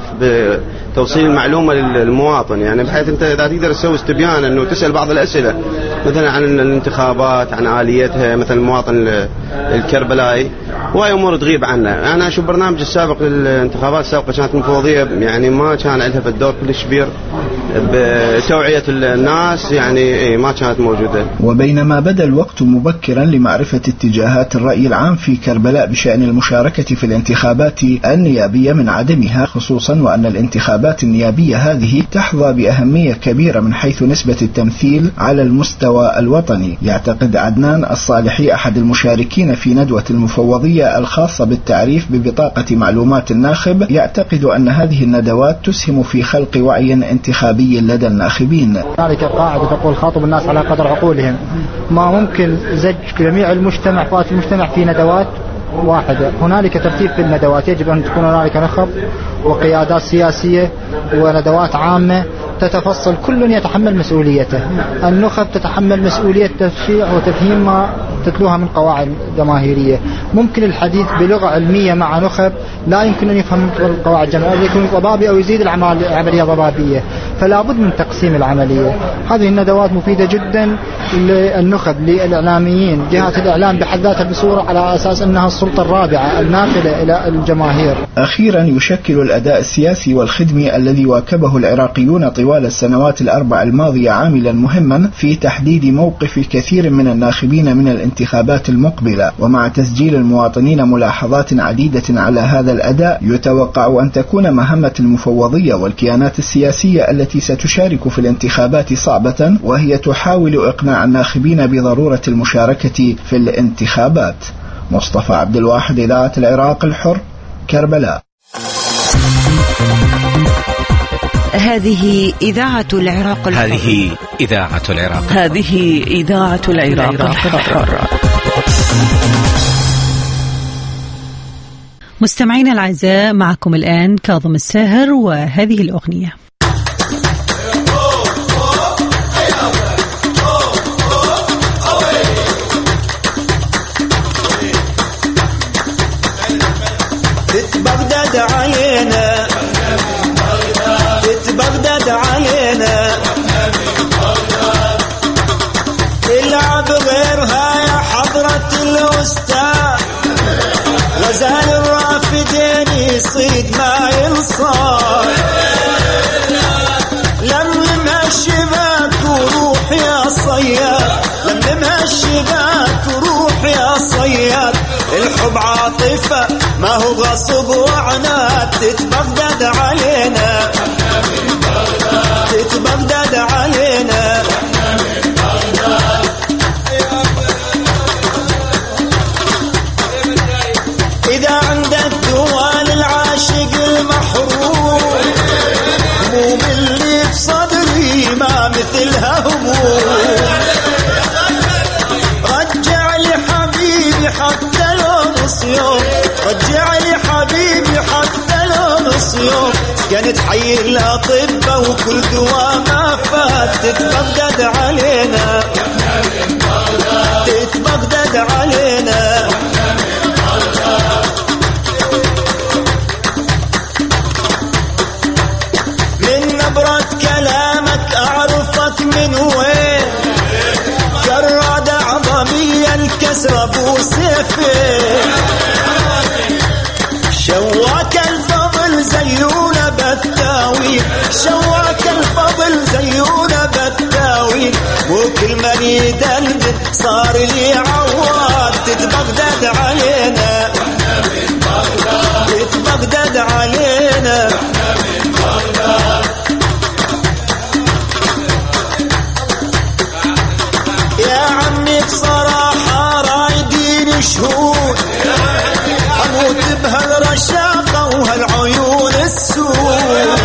S6: بتوصيل المعلومة للمواطن، يعني بحيث أنت إذا تقدر تسوي استبيان أنه تسأل بعض الأسئلة مثلا عن الانتخابات، عن آليتها، مثلا المواطن الكربلائي، وهي أمور تغيب عنه. أنا أشوف برنامج السابق للانتخابات السابقة كانت المفوضية يعني ما كان لها في الدور كلش كبير بتوعية الناس، يعني ما كانت موجودة.
S4: وبينما بدا الوقت مبكرا لمعرفة اتجاهات الرأي العام في كربلاء بشأن المشاركة في الانتخابات النيابية من عدمها، خصوصا وأن الانتخابات النيابية هذه تحظى بأهمية كبيرة من حيث نسبة التمثيل على المستوى الوطني. يعتقد عدنان الصالحي أحد المشاركين في ندوة المفوضية الخاصة بالتعريف ببطاقة معلومات الناخب، يعتقد أن هذه الندوات تسهم في خلق وعي انتخابي لدى الناخبين.
S11: هنالك قاعدة تقول خاطب الناس على قدر عقولهم، ما ممكن زج جميع المجتمع فات المجتمع في ندوات واحدة. هنالك ترتيب في الندوات، يجب أن تكون هنالك نخب وقيادات سياسية وندوات عامة تتفصل، كل يتحمل مسؤوليته. النخب تتحمل مسؤولية تشريع وتفهيم ما تتلوها من قواعد جماهيرية. ممكن الحديث بلغة علمية مع نخب لا يمكن أن يفهم القواعد الجماهيرية، يكون ضبابي أو يزيد العملية ضبابية، فلا بد من تقسيم العملية. هذه الندوات مفيدة جدا للنخب، للإعلاميين، جهات الإعلام بحد ذاتها بصورة على أساس أنها السلطة الرابعة الناقلة إلى الجماهير.
S4: أخيرا، يشكل الأداء السياسي والخدمي الذي واكبه العراقيون طوال السنوات الأربع الماضية عاملا مهما في تحديد موقف كثير من الناخبين من الانتخابات المقبلة. ومع تسجيل المواطنين ملاحظات عديدة على هذا الأداء، يتوقع أن تكون مهمة المفوضية والكيانات السياسية التي ستشارك في الانتخابات صعبة، وهي تحاول إقناع الناخبين بضرورة المشاركة في الانتخابات. مصطفى عبد الواحد، إذاعة العراق الحر، كربلاء.
S17: هذه إذاعة العراق الحر.
S8: هذه إذاعة العراق.
S7: هذه إذاعة العراق الحر.
S1: مستمعينا الأعزاء، معكم الآن كاظم الساهر وهذه الأغنية.
S9: تتبغدد علينا، تتبغدد علينا، العب غيرها يا حضرة الأستاذ، غزال الرافدين يصيد ما ينصار، لملمها الشباك وروح يا صياد، لملمها الشباك وروح يا صياد، الحب عاطفة ما هو غصب وعناد، تتبغدد علينا، تتبغدد علينا، إذا عندك دوال العاشق المحروم، هموم اللي بصدري ما مثلها هموم، رجع لي حبيبي حتى لو نص يوم، رجع لي حبيبي حتى لو نص يوم، كانت حي الأطباء وكل دواء ما فات، تتبغدد علينا، تتبغدد علينا، من نبرة كلامك أعرفك من وين، جراد عظمية الكسر أبو سيفين، شواك الفضل زيونة بالتاويل، شواك الفضل زيونة بالتاويل، وكل من يدندن صار لي عواد، تتبغدد علينا، تتبغدد علينا، يا عمي بصراحة رايدين شهود، أموت بهالرشاقة وهالعيون السود،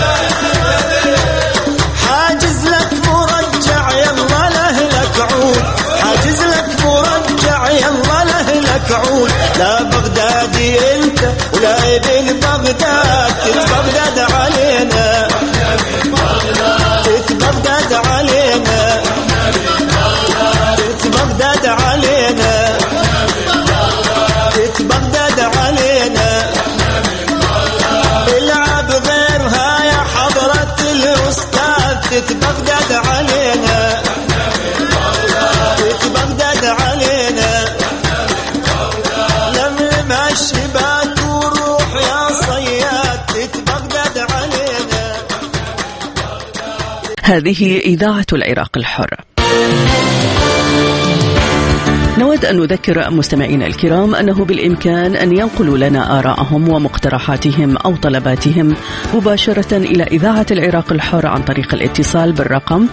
S9: حاجز لك مرجع يلا لهلك عود، حاجز لك مرجع يلا لهلك عود، لا بغدادي انت ولا ابن بغداد، تتبغدد علينا، تتبغدد علينا، تتبغدد علينا، تتبغدد علينا، العب غيرها يا حضرة الأستاذ، تتبغدد علينا، تتبغدد علينا، لملمها الشباك وروح يا صياد، تتبغدد علينا.
S7: هذه إذاعة العراق الحر. نود أن نذكر مستمعينا الكرام أنه بالإمكان أن ينقلوا لنا آراءهم ومقترحاتهم أو طلباتهم مباشرة إلى إذاعة العراق الحر عن طريق الاتصال بالرقم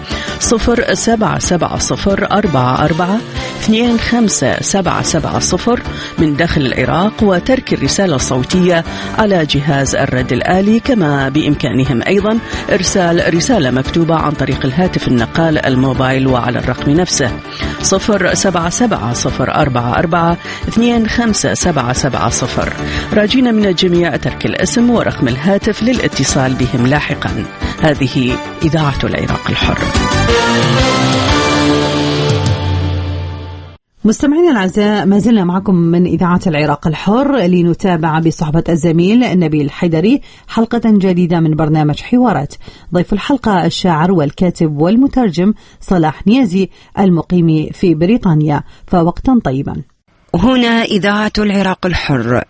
S7: 0770442577 من داخل العراق، وترك الرسالة الصوتية على جهاز الرد الآلي، كما بإمكانهم أيضا إرسال رسالة مكتوبة عن طريق الهاتف النقال الموبايل وعلى الرقم نفسه 0770442577. راجين من الجميع ترك الاسم ورقم الهاتف للاتصال بهم لاحقا. هذه إذاعة العراق الحر.
S1: مستمعينا الأعزاء، ما زلنا معكم من إذاعة العراق الحر لنتابع بصحبة الزميل نبيل حيدري حلقة جديدة من برنامج حوارات. ضيف الحلقة الشاعر والكاتب والمترجم صلاح نيازي المقيم في بريطانيا. فوقتا طيبا.
S17: هنا إذاعة العراق الحر.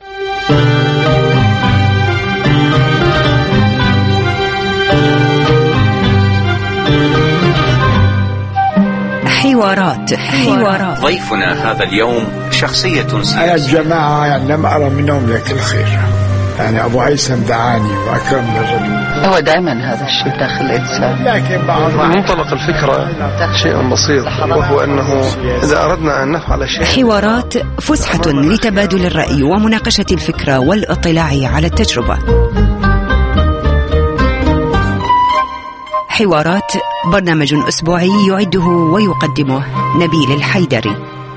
S17: حوارات.
S8: ضيفنا هذا اليوم شخصية
S10: أنا الجماعة يعني لم أرى منهم لك الخير، يعني أبو هيثم دعاني وأكرم الرجل.
S12: هو دائما هذا الشيء داخل الإنسان،
S10: لكن
S12: منطلق الفكرة شيء بسيط، وهو أنه إذا أردنا أن نفعل شيء.
S17: حوارات فسحة لتبادل الرأي ومناقشة الفكرة والاطلاع على التجربة. حوارات برنامج أسبوعي يعده ويقدمه نبيل الحيدري.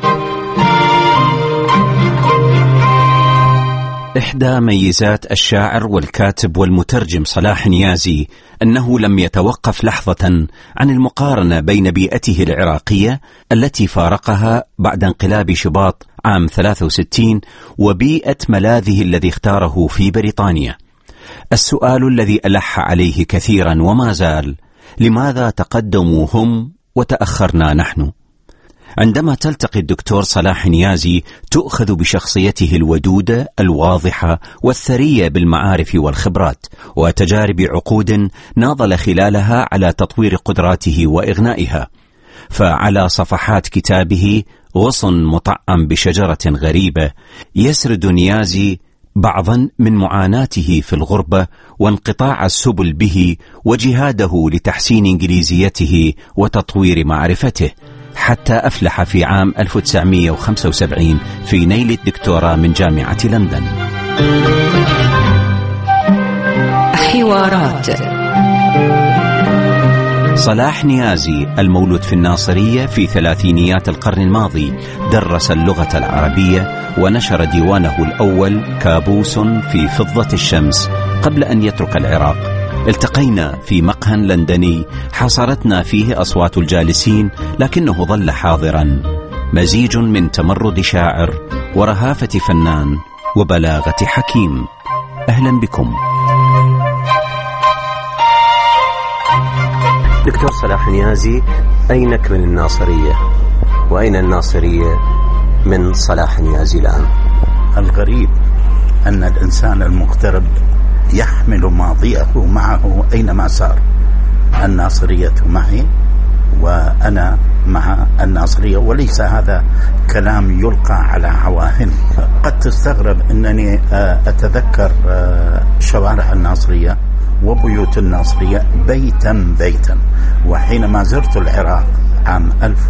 S8: إحدى ميزات الشاعر والكاتب والمترجم صلاح نيازي أنه لم يتوقف لحظة عن المقارنة بين بيئته العراقية التي فارقها بعد انقلاب شباط عام 63 وبيئة ملاذه الذي اختاره في بريطانيا. السؤال الذي ألح عليه كثيرا وما زال: لماذا تقدموا هم وتأخرنا نحن؟ عندما تلتقي الدكتور صلاح نيازي تؤخذ بشخصيته الودودة الواضحة والثرية بالمعارف والخبرات وتجارب عقود ناضل خلالها على تطوير قدراته وإغنائها. فعلى صفحات كتابه غصن مطعم بشجرة غريبة يسرد نيازي بعضا من معاناته في الغربة وانقطاع السبل به وجهاده لتحسين إنجليزيته وتطوير معرفته، حتى أفلح في عام 1975 في نيل الدكتوراه من جامعة لندن.
S17: حوارات.
S8: صلاح نيازي المولود في الناصرية في ثلاثينيات القرن الماضي درس اللغة العربية ونشر ديوانه الأول كابوس في فضة الشمس قبل أن يترك العراق. التقينا في مقهى لندني حاصرتنا فيه أصوات الجالسين لكنه ظل حاضرا، مزيج من تمرد شاعر ورهافة فنان وبلاغة حكيم. أهلا بكم. دكتور صلاح نيازي، أينك من الناصرية وأين الناصرية من صلاح نيازي الآن؟
S13: الغريب أن الإنسان المغترب يحمل ماضيه معه أينما سار. الناصرية معي وأنا مع الناصرية، وليس هذا كلام يلقى على عواهن. قد تستغرب أنني أتذكر شوارع الناصرية وبيوت الناصرية بيتا بيتا. وحينما زرت العراق عام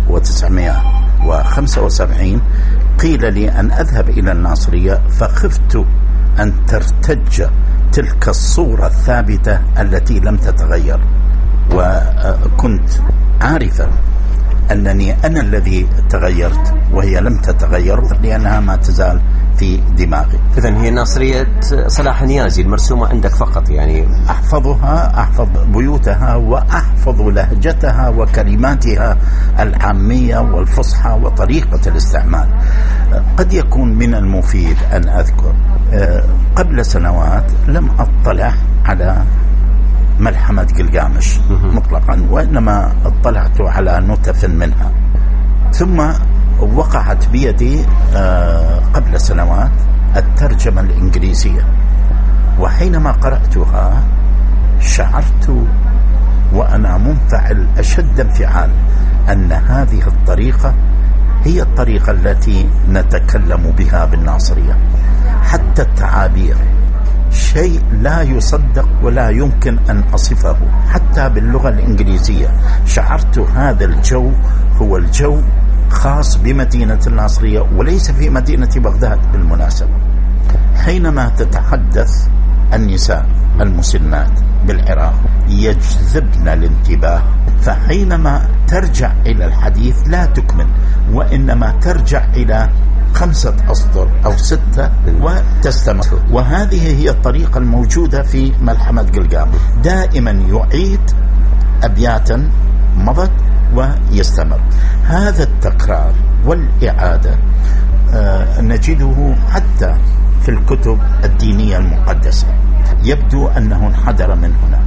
S13: 1975 قيل لي أن أذهب إلى الناصرية، فخفت أن ترتج تلك الصورة الثابتة التي لم تتغير، وكنت عارفا أنني أنا الذي تغيرت وهي لم تتغير لأنها ما تزال في دماغي.
S8: إذن هي ناصرية صلاح نيازي المرسومة عندك فقط؟ يعني
S13: أحفظها، أحفظ بيوتها وأحفظ لهجتها وكلماتها العامية والفصحى وطريقة الاستعمال. قد يكون من المفيد أن أذكر قبل سنوات لم أطلع على ملحمة قلقامش مطلقا، وإنما اطلعت على نتف منها، ثم وقعت بيدي قبل سنوات الترجمة الإنجليزية، وحينما قرأتها شعرت وأنا منفعل أشد انفعال أن هذه الطريقة هي الطريقة التي نتكلم بها بالناصرية. حتى التعابير شيء لا يصدق ولا يمكن أن أصفه. حتى باللغة الإنجليزية شعرت هذا الجو هو الجو خاص بمدينة الناصرية وليس في مدينة بغداد بالمناسبة. حينما تتحدث النساء المسنات بالعراق يجذبن الانتباه، فحينما ترجع إلى الحديث لا تكمل وإنما ترجع إلى 5 أسطر أو 6 وتستمر. وهذه هي الطريقة الموجودة في ملحمة قلقام، دائما يعيد أبياتا مضت ويستمر. هذا التكرار والإعادة نجده حتى في الكتب الدينية المقدسة، يبدو أنه انحدر من هناك.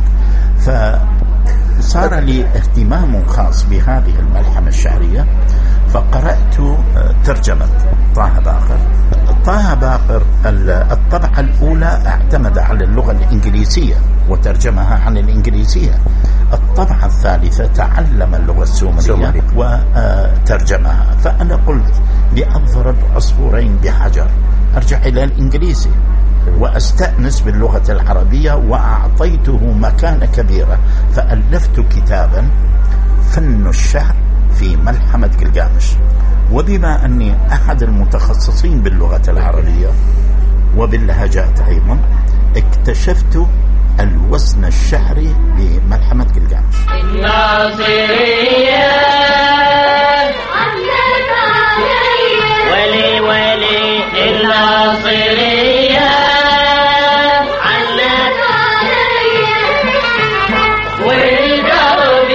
S13: فصار لي اهتمام خاص بهذه الملحمة الشعرية، فقرأت ترجمة طه باقر. طه باقر الطبعة الأولى اعتمد على اللغة الإنجليزية وترجمها عن الإنجليزية. الطبعة الثالثة تعلم اللغة السومرية وترجمها. فأنا قلت لأضرب عصفورين بحجر، أرجع إلى الإنجليزي وأستأنس باللغة العربية، وأعطيته مكانة كبيرة. فألفت كتابا فن الشعر في ملحمة جلجامش. وبما أني أحد المتخصصين باللغة العربية وباللهجات أيضا، اكتشفت الوزن الشعري بملحمة جلجامش.
S9: الناصرية ولي ولي الناصرية علت والقلب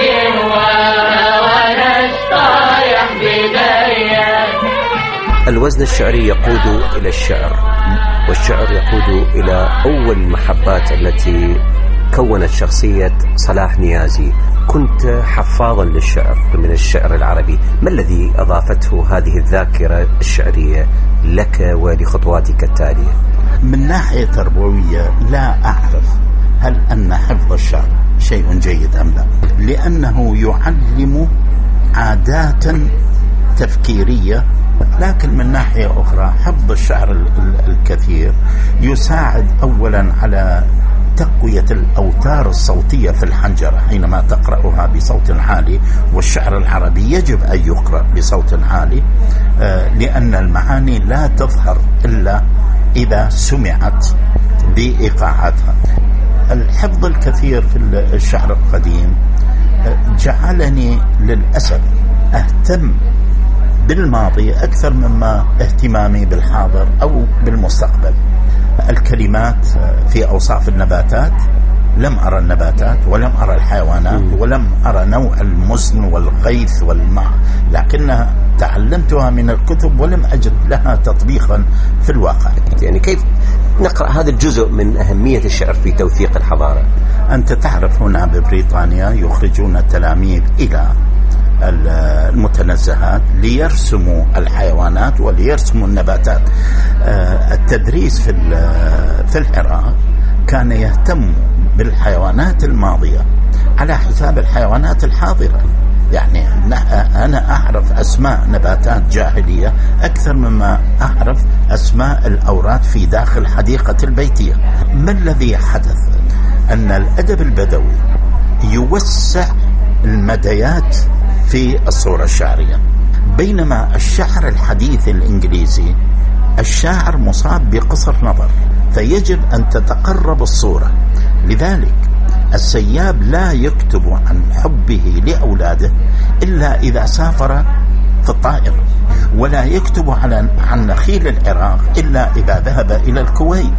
S9: ونستطيح بداية.
S14: الوزن الشعري يقود إلى الشعر، والشعر يقود إلى أول المحبات التي كونت شخصية صلاح نيازي. كنت حفاظا للشعر من الشعر العربي، ما الذي أضافته هذه الذاكرة الشعرية لك ولخطواتك التالية؟
S13: من ناحية تربوية لا أعرف هل أن حفظ الشعر شيء جيد أم لا، لأنه يعلم عادات تفكيرية. لكن من ناحية أخرى حفظ الشعر الكثير يساعد أولا على تقوية الأوتار الصوتية في الحنجرة حينما تقرأها بصوت عالي. والشعر العربي يجب أن يقرأ بصوت عالي، لأن المعاني لا تظهر إلا إذا سمعت بإيقاعاتها. الحفظ الكثير في الشعر القديم جعلني للأسف أهتم بالماضي أكثر مما اهتمامي بالحاضر أو بالمستقبل. الكلمات في أوصاف النباتات، لم أرى النباتات ولم أرى الحيوانات ولم أرى نوع المزن والغيث والماء، لكنها تعلمتها من الكتب ولم أجد لها تطبيقا في الواقع.
S14: يعني كيف نقرأ هذا الجزء من أهمية الشعر في توثيق الحضارة؟
S13: أنت تعرف هنا ببريطانيا يخرجون التلاميذ إلى المتنزهات ليرسموا الحيوانات وليرسموا النباتات. التدريس في العراق كان يهتم بالحيوانات الماضية على حساب الحيوانات الحاضرة. يعني أنا أعرف أسماء نباتات جاهلية أكثر مما أعرف أسماء الأوراد في داخل حديقة البيتية. ما الذي حدث؟ أن الأدب البدوي يوسع المديات في الصورة الشعرية، بينما الشعر الحديث الإنجليزي الشاعر مصاب بقصر نظر، فيجب أن تتقرب الصورة. لذلك السياب لا يكتب عن حبه لأولاده إلا إذا سافر في الطائرة، ولا يكتب عن نخيل العراق إلا إذا ذهب إلى الكويت.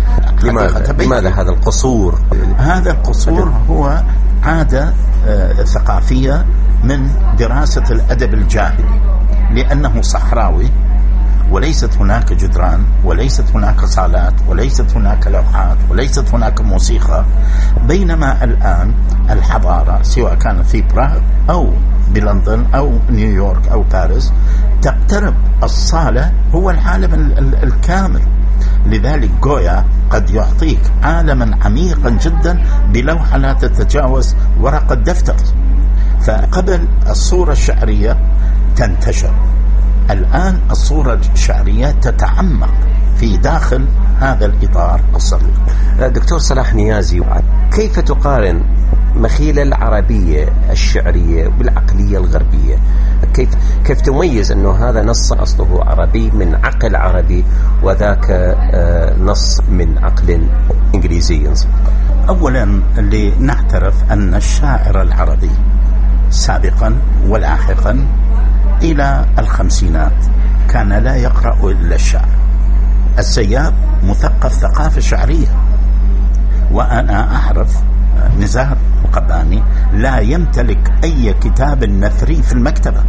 S14: لماذا هذا القصور؟
S13: هذا القصور هو عادة ثقافية من دراسة الأدب الجاهلي، لأنه صحراوي وليست هناك جدران وليست هناك صالات وليست هناك لوحات وليست هناك موسيقى. بينما الآن الحضارة سواء كانت في براغ أو بلندن أو نيويورك أو باريس تقترب الصالة هو العالم الكامل. لذلك جويا قد يعطيك عالما عميقا جدا بلوحة لا تتجاوز ورقة دفتر. فقبل الصورة الشعرية تنتشر، الآن الصورة الشعرية تتعمق في داخل هذا الإطار الصغير.
S14: دكتور صلاح نيازي، كيف تقارن مخيلة العربية الشعرية بالعقلية الغربية؟ كيف تميز أنه هذا نص أصله عربي من عقل عربي وذاك نص من عقل إنجليزي؟
S13: أولا لنعترف أن الشاعر العربي سابقا ولاحقا إلى الخمسينات كان لا يقرأ إلا الشعر. السياب مثقف ثقافة شعرية، وأنا أعرف نزار قباني لا يمتلك أي كتاب نثري في المكتبة،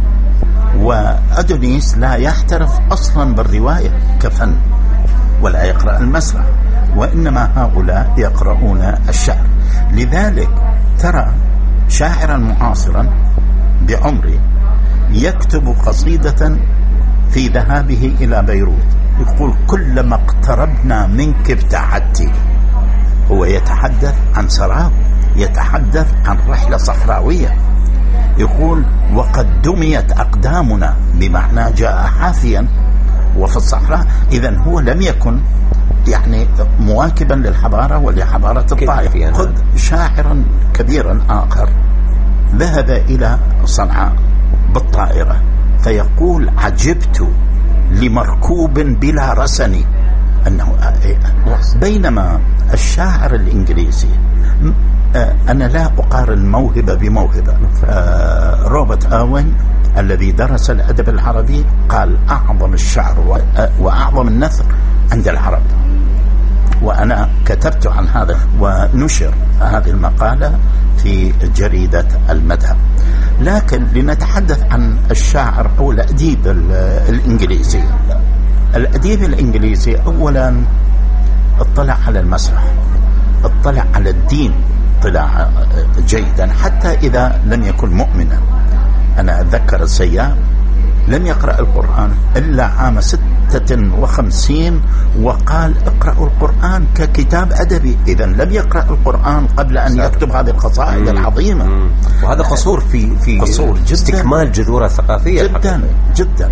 S13: وأدونيس لا يحترف أصلا بالرواية كفن ولا يقرأ المسرح، وإنما هؤلاء يقرؤون الشعر. لذلك ترى شاعرا معاصرا بعمره يكتب قصيدة في ذهابه إلى بيروت، يقول كلما اقتربنا منك ابتعدت. هو يتحدث عن سراب، يتحدث عن رحلة صحراوية، يقول وقد دميت أقدامنا، بمعنى جاء حافيا وفي الصحراء. إذن هو لم يكن يعني مواكبا للحضارة ولحضارة الطائف. خذ شاعرا كبيرا آخر ذهب إلى صنعاء بالطائرة فيقول عجبت لمركوب بلا رسن، أنه بينما الشاعر الإنجليزي أنا لا أقارن موهبة بموهبة. روبرت أوين الذي درس الأدب العربي قال أعظم الشعر وأعظم النثر عند العرب، وأنا كتبت عن هذا ونشر هذه المقالة في جريدة المذهب. لكن لنتحدث عن الشاعر أو الأديب الإنجليزي. الأديب الإنجليزي أولا اطلع على المسرح، اطلع على الدين، اطلاع جيدا حتى إذا لم يكن مؤمنا. أنا أتذكر السياب لم يقرأ القرآن إلا عام 56 وقال اقرأوا القرآن ككتاب أدبي. إذن لم يقرأ القرآن قبل أن يكتب هذه القصائد العظيمة،
S14: وهذا قصور في
S13: قصور جدا،
S14: استكمال جذورها الثقافية
S13: جدا جدا.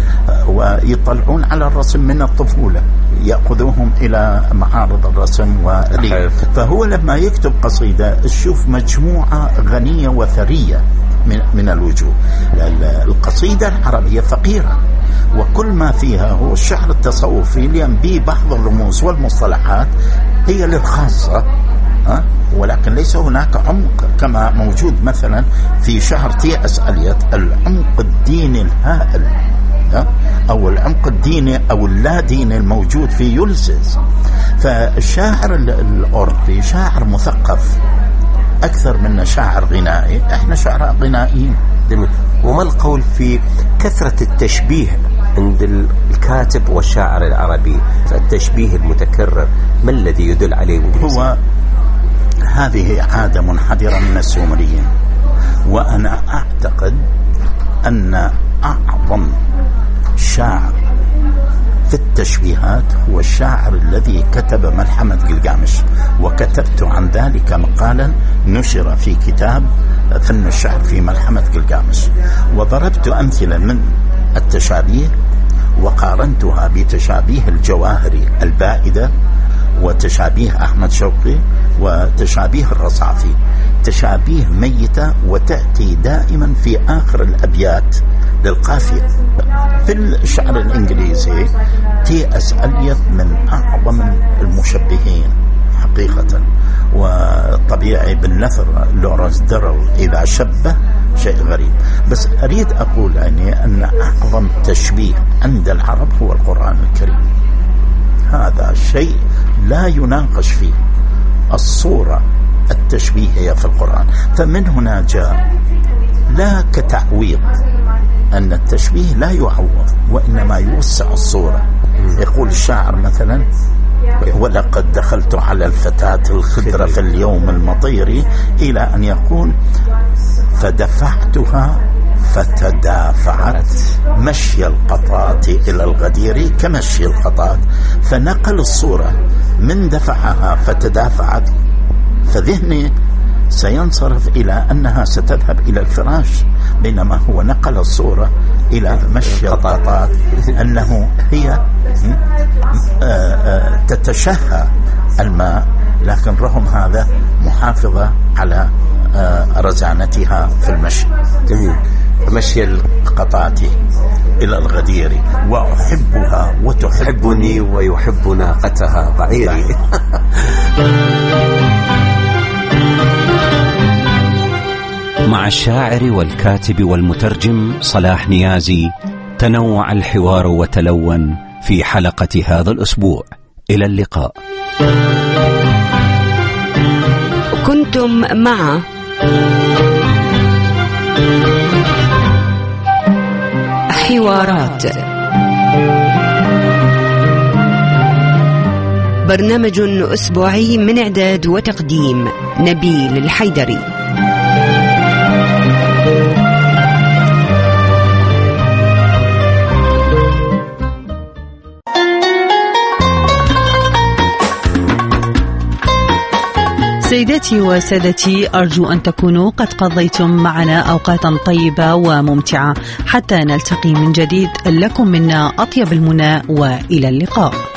S13: ويطلعون على الرسم من الطفولة، يأخذوهم إلى معارض الرسم فهو لما يكتب قصيدة تشوف مجموعة غنية وثرية من الوجوه. القصيدة العربية فقيرة، وكل ما فيها هو الشعر التصوفي لأن به بعض الرموز والمصطلحات هي للخاصة، ولكن ليس هناك عمق كما موجود مثلا في شعر تي.اس. إليوت، العمق الديني الهائل أو العمق الديني أو اللا ديني الموجود في يوليسيس. فالشاعر الأوروبي شاعر مثقف أكثر من شاعر غنائي، إحنا شعراء غنائيين.
S14: وما القول في كثرة التشبيه عند الكاتب والشاعر العربي، التشبيه المتكرر، ما الذي يدل عليه؟
S13: هو هذه عادة منحدرة من السومريين، وأنا أعتقد أن أعظم شاعر في التشبيهات هو الشاعر الذي كتب ملحمة جلجامش، وكتبت عن ذلك مقالا نشر في كتاب فن الشعر في ملحمة جلجامش، وضربت أمثلة من التشابيه وقارنتها بتشابيه الجواهري البائدة وتشابيه أحمد شوقي وتشابيه الرصافي، تشابيه ميتة وتأتي دائما في آخر الأبيات للقافية. في الشعر الإنجليزي تي.اس. إليوت من أعظم المشبهين حقيقة، وطبيعي بالنثر لورنس ديرل إذا شبه شيء غريب. بس أريد أقول يعني أن أعظم تشبيه عند العرب هو القرآن الكريم، هذا شيء لا يناقش فيه. الصورة التشبيهية في القرآن، فمن هنا جاء لا كتعويض أن التشبيه لا يعوض وإنما يوسع الصورة. يقول الشاعر مثلا ولقد دخلت على الفتاة الخضرة في اليوم المطير، إلى أن يقول فدفعتها فتدافعت مشي القطاة إلى الغدير كمشي القطاة، فنقل الصورة من دفعها فتدافعت، فذهني سينصرف إلى أنها ستذهب إلى الفراش، بينما هو نقل الصورة إلى مشي القطاة، أنه هي تتشهى الماء، لكن رغم هذا محافظة على رزانتها في المشي.
S14: جميل.
S13: مشي القطاة إلى الغدير وأحبها وتحبني
S14: ويحب ناقتها بعيري.
S8: مع الشاعر والكاتب والمترجم صلاح نيازي تنوع الحوار وتلون في حلقة هذا الأسبوع. إلى اللقاء.
S17: كنتم مع حوارات، برنامج أسبوعي من إعداد وتقديم نبيل الحيدري.
S1: سيداتي وسادتي، أرجو أن تكونوا قد قضيتم معنا أوقاتا طيبة وممتعة. حتى نلتقي من جديد، لكم منا أطيب المنى وإلى اللقاء.